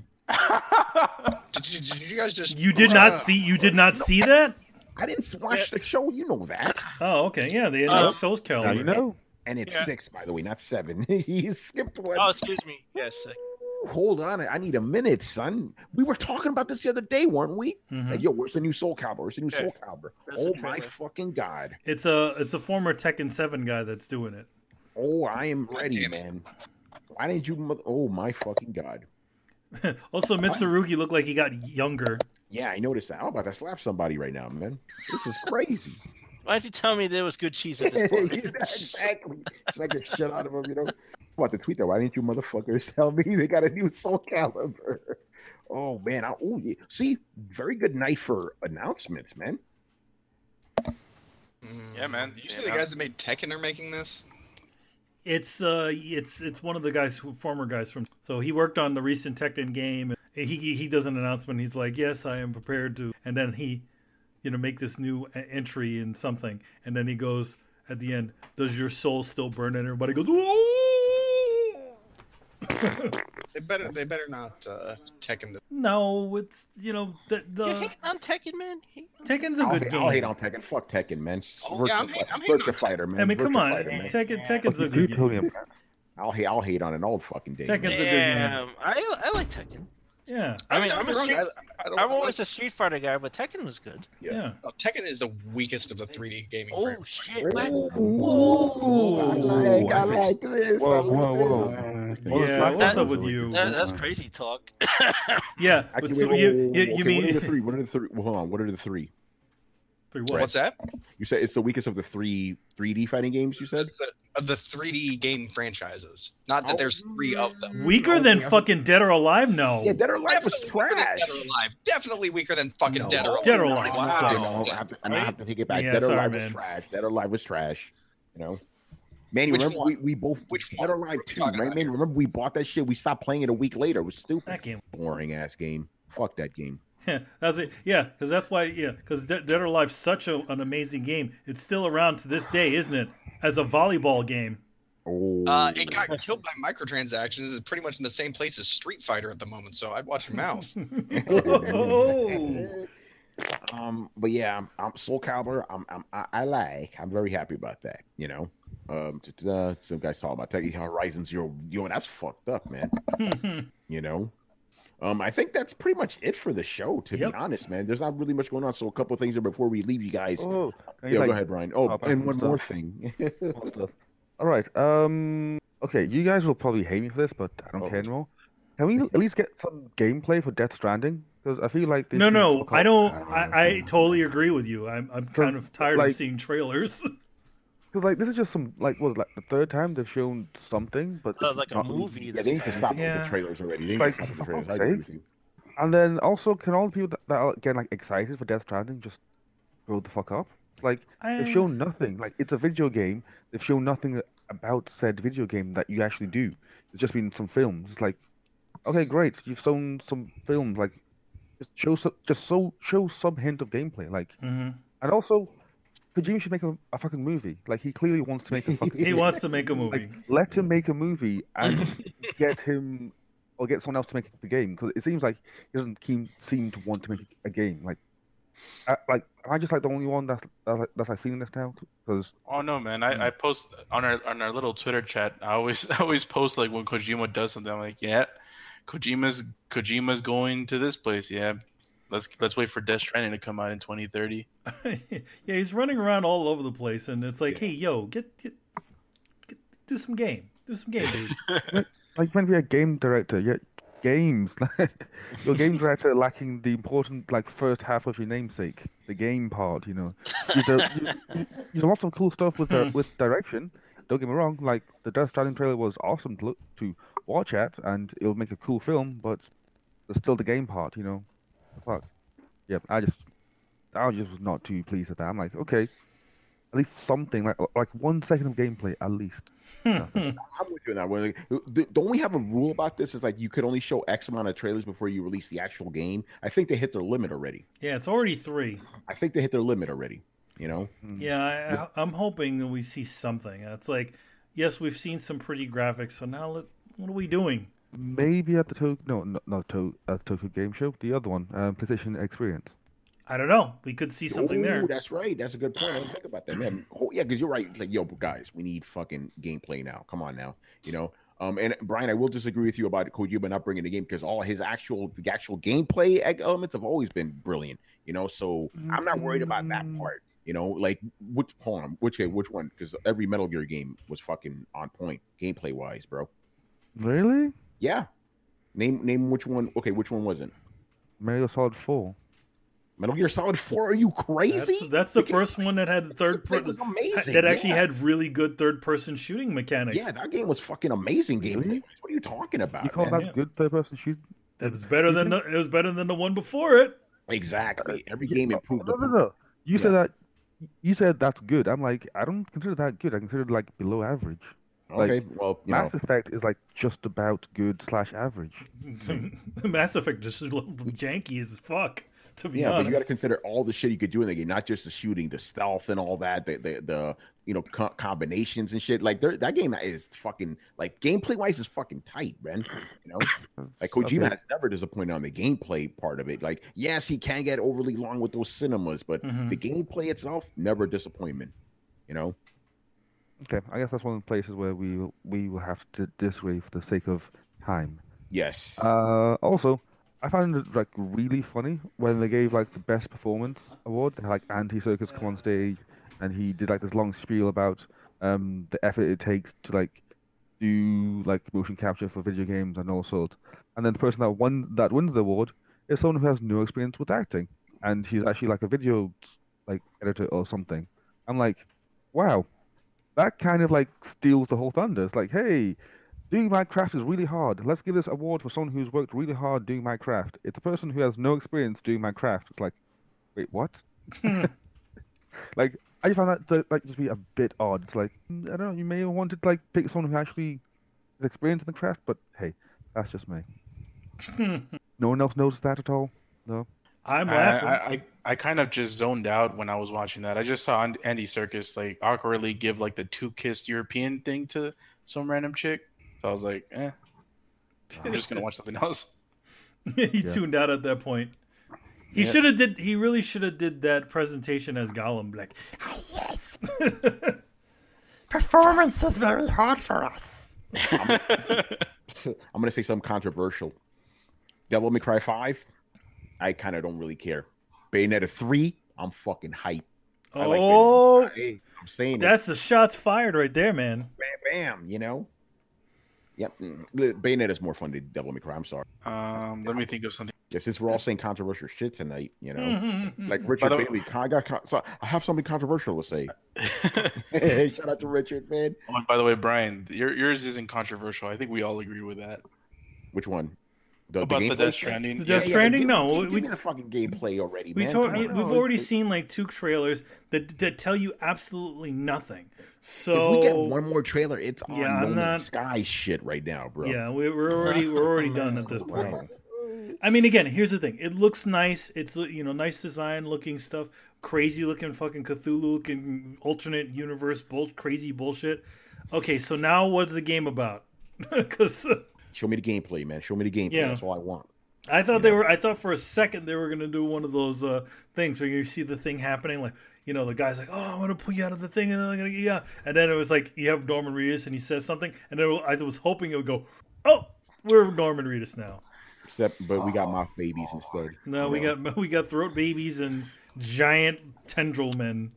Did you guys just? You did not see that? I didn't watch the show. You know that. Oh, okay. Yeah, they announced Soul Calibur. Now you know. And it's 6, by the way, not 7. He skipped one. Oh, excuse me. Yes. Hold on, I need a minute, son. We were talking about this the other day, weren't we? Like, yo, where's the new Soul Calibur? Where's the new Soul Calibur? Oh my fucking god! It's a former Tekken 7 guy that's doing it. Oh, I am ready, man. Why didn't you? Oh my fucking god! Also, Mitsurugi looked like he got younger. Yeah, I noticed that. I'm about to slap somebody right now, man. This is crazy. Why did you tell me there was good cheese at this point? Exactly. Smack the shit out of him, you know. I'm about to tweet that. Why didn't you motherfuckers tell me they got a new Soul Calibur? Oh man. Yeah. See, very good night for announcements, man. Yeah, man. You see the guys that made Tekken are making this? It's one of the former guys from. So he worked on the recent Tekken game. He does an announcement. He's like, "Yes, I am prepared to," and then he, make this new entry in something, and then he goes at the end, "Does your soul still burn?" And everybody goes, "Whoa!" They better not Tekken this. No, it's You hate on Tekken, man. Tekken's a good game. I'll hate on Tekken. Fuck Tekken, man. I'm hating on Fighter, man. I mean, come on, Fighter, man. Tekken's a good game. I'll hate on an old fucking day. Tekken's a good game. I like Tekken. Yeah. I mean, don't I'm get me wrong, I don't I'm like- always a Street Fighter guy, but Tekken was good. Yeah. Oh, Tekken is the weakest of the 3D gaming. Oh franchises. shit! What? I like this. Whoa, I like whoa, this. whoa. Yeah, what's up with That- you? That's crazy talk. Yeah. Actually, but so wait, you okay, mean what are the three? What are the three? Well, hold on. What are the three? three what? What's that? You said it's the weakest of the 3D fighting games. You said. Of the 3D game franchises. Not that there's 3 of them. Weaker than fucking Dead or Alive? No. Yeah, Dead or Alive was Definitely weaker than trash. Dead or Alive. Definitely weaker than fucking No. Dead or Alive. Dead or Alive Wow. sucks. I have to take it back. Yeah, Dead or sorry, Alive man. was trash. Dead or Alive was trash. You know. Manny, Which remember one? we both Which Dead one? or Alive What are we 2, talking right? about Manny, remember we bought that shit. We stopped playing it a week later. It was stupid. That game. Boring ass game. Fuck that game. That's it. Yeah, because that's why. Yeah, because Dead or Alive's such an amazing game. It's still around to this day, isn't it? As a volleyball game. Oh. It got killed by microtransactions. It's pretty much in the same place as Street Fighter at the moment, so I'd watch your mouth. Oh. But yeah, I'm Soul Calibur. I'm very happy about that. You know, some guys talk about Horizon Zero. Yo, that's fucked up, man. You know, I think that's pretty much it for the show. To be honest, man, there's not really much going on. So a couple of things before we leave you guys. Oh, yeah, go ahead, Brian. Oh, and one stuff. more thing. All right. Okay, you guys will probably hate me for this, but I don't care anymore. Can we at least get some gameplay for Death Stranding? Because I feel like No, I don't. I totally agree with you. I'm kind of tired of seeing trailers. Because like this is just some like what, like the third time they've shown something, but it's Like a not- movie. Yeah, this they need to time. stop with Yeah. the trailers already. They need Like, to stop with the for trailers. I fuck's agree sake. with you. And then also, can all the people that are getting like excited for Death Stranding just grow the fuck up? Like they've shown nothing. Like it's a video game. They've shown nothing about said video game that you actually do. It's just been some films. It's like, okay, great. You've shown some films. Like show some hint of gameplay. Like, and also, Kojima should make a fucking movie. Like he clearly wants to make a fucking. He wants to make a movie. Like, let him make a movie and get him or get someone else to make the game because it seems like he doesn't seem to want to make a game. Like, am I just like the only one that's like feeling this now? Because Oh no, man! I post on our little Twitter chat. I always post like when Kojima does something. I'm like, yeah, Kojima's going to this place. Yeah, let's wait for Death Stranding to come out in 2030. Yeah, he's running around all over the place, and it's like, hey, yo, get do some game, dude. like when we a game director, yet games, your game director lacking the important like first half of your namesake, the game part. You know, there's lots of cool stuff with with direction. Don't get me wrong, like the Death Stranding trailer was awesome to watch at, and it'll make a cool film, but there's still the game part, you know. Fuck. Yep, I just was not too pleased with that. I'm like, okay, at least something like 1 second of gameplay at least. I'm with you on that one. Like, don't we have a rule about this? It's like you could only show X amount of trailers before you release the actual game. I think they hit their limit already. Yeah, it's already 3. I think they hit their limit already. You know? Yeah, I'm hoping that we see something. It's like, yes, we've seen some pretty graphics, so now what are we doing? Maybe at the Tokyo Game Show, the other one, PlayStation Experience. I don't know. We could see something there. That's right. That's a good point. I didn't think about that, man. Oh, yeah, because you're right. It's like, yo, guys, we need fucking gameplay now. Come on now, you know. And Brian, I will disagree with you about Kojima not bringing the game because all his actual gameplay elements have always been brilliant, you know. So I'm not worried about that part, you know. Like, which one? Because every Metal Gear game was fucking on point gameplay wise, bro. Really? Yeah. Name which one? Okay, which one wasn't? Metal Gear Solid 4. Metal Gear Solid 4? Are you crazy? That's the first one that had amazing. That actually had really good third-person shooting mechanics. Yeah, that game was fucking amazing. Game. What are you talking about? You call that good third-person shooting? It was better than the one before it. Exactly. Every game improved. No. You said that. You said that's good. I'm like, I don't consider that good. I consider it like below average. Okay, like, well, Mass Effect is like just about good / average. Mass Effect just janky as fuck. To be honest, but you got to consider all the shit you could do in the game, not just the shooting, the stealth, and all that. The combinations and shit. Like that game is fucking like gameplay wise is fucking tight, man. You know, like Kojima has never disappointed on the gameplay part of it. Like, yes, he can get overly long with those cinemas, but the gameplay itself never disappointment. You know. Okay, I guess that's one of the places where we will have to disagree for the sake of time. Yes. Also, I found it like really funny when they gave like the best performance award. They had, like Andy Serkis come on stage, and he did like this long spiel about the effort it takes to like do like motion capture for video games and all sorts. And then the person that wins the award is someone who has no experience with acting, and he's actually like a video like editor or something. I'm like, wow, that kind of like steals the whole thunder. It's like, hey, doing my craft is really hard. Let's give this award for someone who's worked really hard doing my craft. It's a person who has no experience doing my craft. It's like, wait, what? Like, I found that to like just be a bit odd. It's like, I don't know, you may have wanted to like pick someone who actually is experienced in the craft, but hey, that's just me. No one else noticed that at all? No? I'm laughing. I kind of just zoned out when I was watching that. I just saw Andy Serkis like awkwardly give like the two-kissed European thing to some random chick. So I was like, I'm just gonna watch something else. He tuned out at that point. He should have did. He really should have did that presentation as Gollum. Like, oh, yes, performance is very hard for us. I'm gonna say something controversial. Devil May Cry 5, I kind of don't really care. Bayonetta 3, I'm fucking hype. I'm saying that's the shots fired right there, man. Bam, bam, you know. Yep, Bayonetta's more fun than Devil May Cry. I'm sorry. Let me think of something. Yeah, since we're all saying controversial shit tonight, you know, like Richard Bailey. I have something controversial to say. Shout out to Richard, man. Oh, and by the way, Brian, yours isn't controversial. I think we all agree with that. Which one? About the Death Stranding. The Death Stranding? No, give me the fucking gameplay already, man. We've already seen like 2 trailers that tell you absolutely nothing. So if we get one more trailer, it's on No Man's Sky shit right now, bro. Yeah, we're already done at this point. I mean, again, here's the thing. It looks nice. It's, you know, nice design looking stuff. Crazy looking fucking Cthulhu looking alternate universe crazy bullshit. Okay, so now what's the game about? Because show me the gameplay, man. Show me the gameplay. Yeah. That's all I want. I thought I thought for a second they were gonna do one of those things where you see the thing happening, like, you know, the guy's like, "Oh, I'm gonna pull you out of the thing," and then it was like you have Norman Reedus and he says something, and then I was hoping it would go, "Oh, we're Norman Reedus now." But we got mouth babies instead. No, we got throat babies and giant tendril men.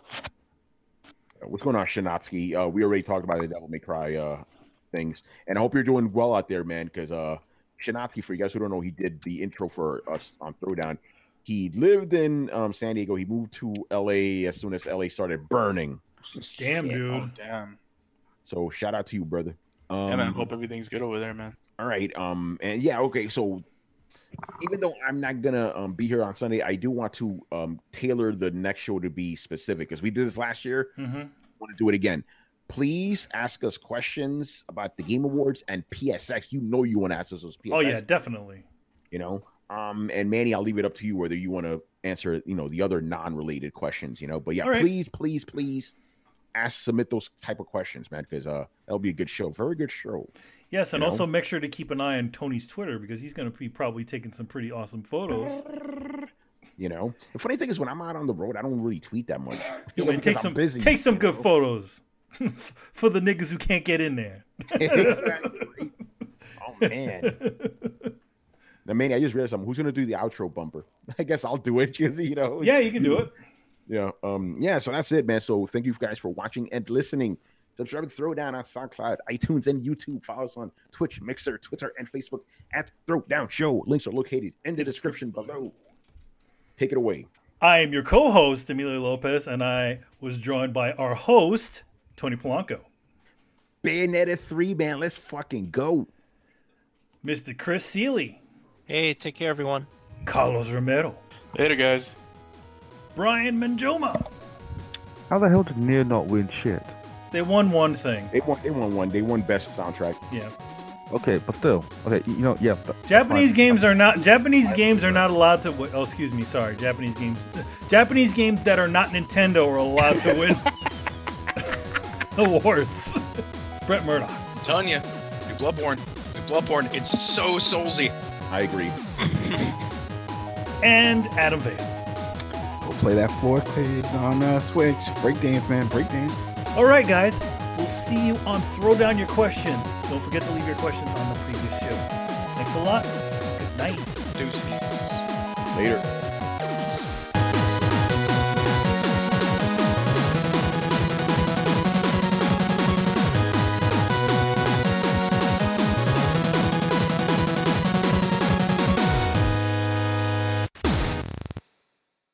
What's going on, Shinatsky? We already talked about the Devil May Cry things, and I hope you're doing well out there, man. Because Shinatsky, for you guys who don't know, he did the intro for us on Throwdown. He lived in San Diego. He moved to LA as soon as LA started burning. Damn, dude. Oh, damn. So shout out to you, brother. And I hope everything's good over there, man. All right. And yeah, okay. So even though I'm not gonna be here on Sunday, I do want to tailor the next show to be specific, because we did this last year. Mm-hmm. I want to do it again. Please ask us questions about the Game Awards and PSX. You know you want to ask us those PSX. Oh yeah, definitely. You know, and Manny, I'll leave it up to you whether you want to answer, you know, the other non-related questions. You know, but yeah, right. please submit those type of questions, man, because that'll be a good show. Very good show. Yes, and also make sure to keep an eye on Tony's Twitter, because he's going to be probably taking some pretty awesome photos. You know, the funny thing is when I'm out on the road, I don't really tweet that much. Take some good photos for the niggas who can't get in there. Exactly. Oh man. Now, Manny, I just realized something. Who's going to do the outro bumper? I guess I'll do it. You know. Yeah, you can do it. Yeah. Yeah. So that's it, man. So thank you guys for watching and listening. Subscribe to Throwdown on SoundCloud, iTunes, and YouTube. Follow us on Twitch, Mixer, Twitter, and Facebook at Throwdown Show. Links are located in the description below. Take it away. I am your co-host, Emilio Lopez, and I was joined by our host, Tony Polanco. Bayonetta 3, man. Let's fucking go. Mr. Chris Seeley. Hey, take care, everyone. Carlos Romero. Later, guys. Brian Manjoma. How the hell did Nier not win shit? They won one thing. They won one. They won best soundtrack. Yeah. Okay, but still. Okay, you know, yeah. Japanese games are not allowed to win. Oh, excuse me. Sorry. Japanese games that are not Nintendo are allowed to win awards. Brett Murdoch. I'm telling you, Bloodborne. It's so soulsy. I agree. And Adam Vale. Go play that floor stage on Switch. Breakdance, man. Breakdance. All right, guys. We'll see you on Throw Down Your Questions. Don't forget to leave your questions on the previous show. Thanks a lot. Goodbye. Night. Deuces. Later.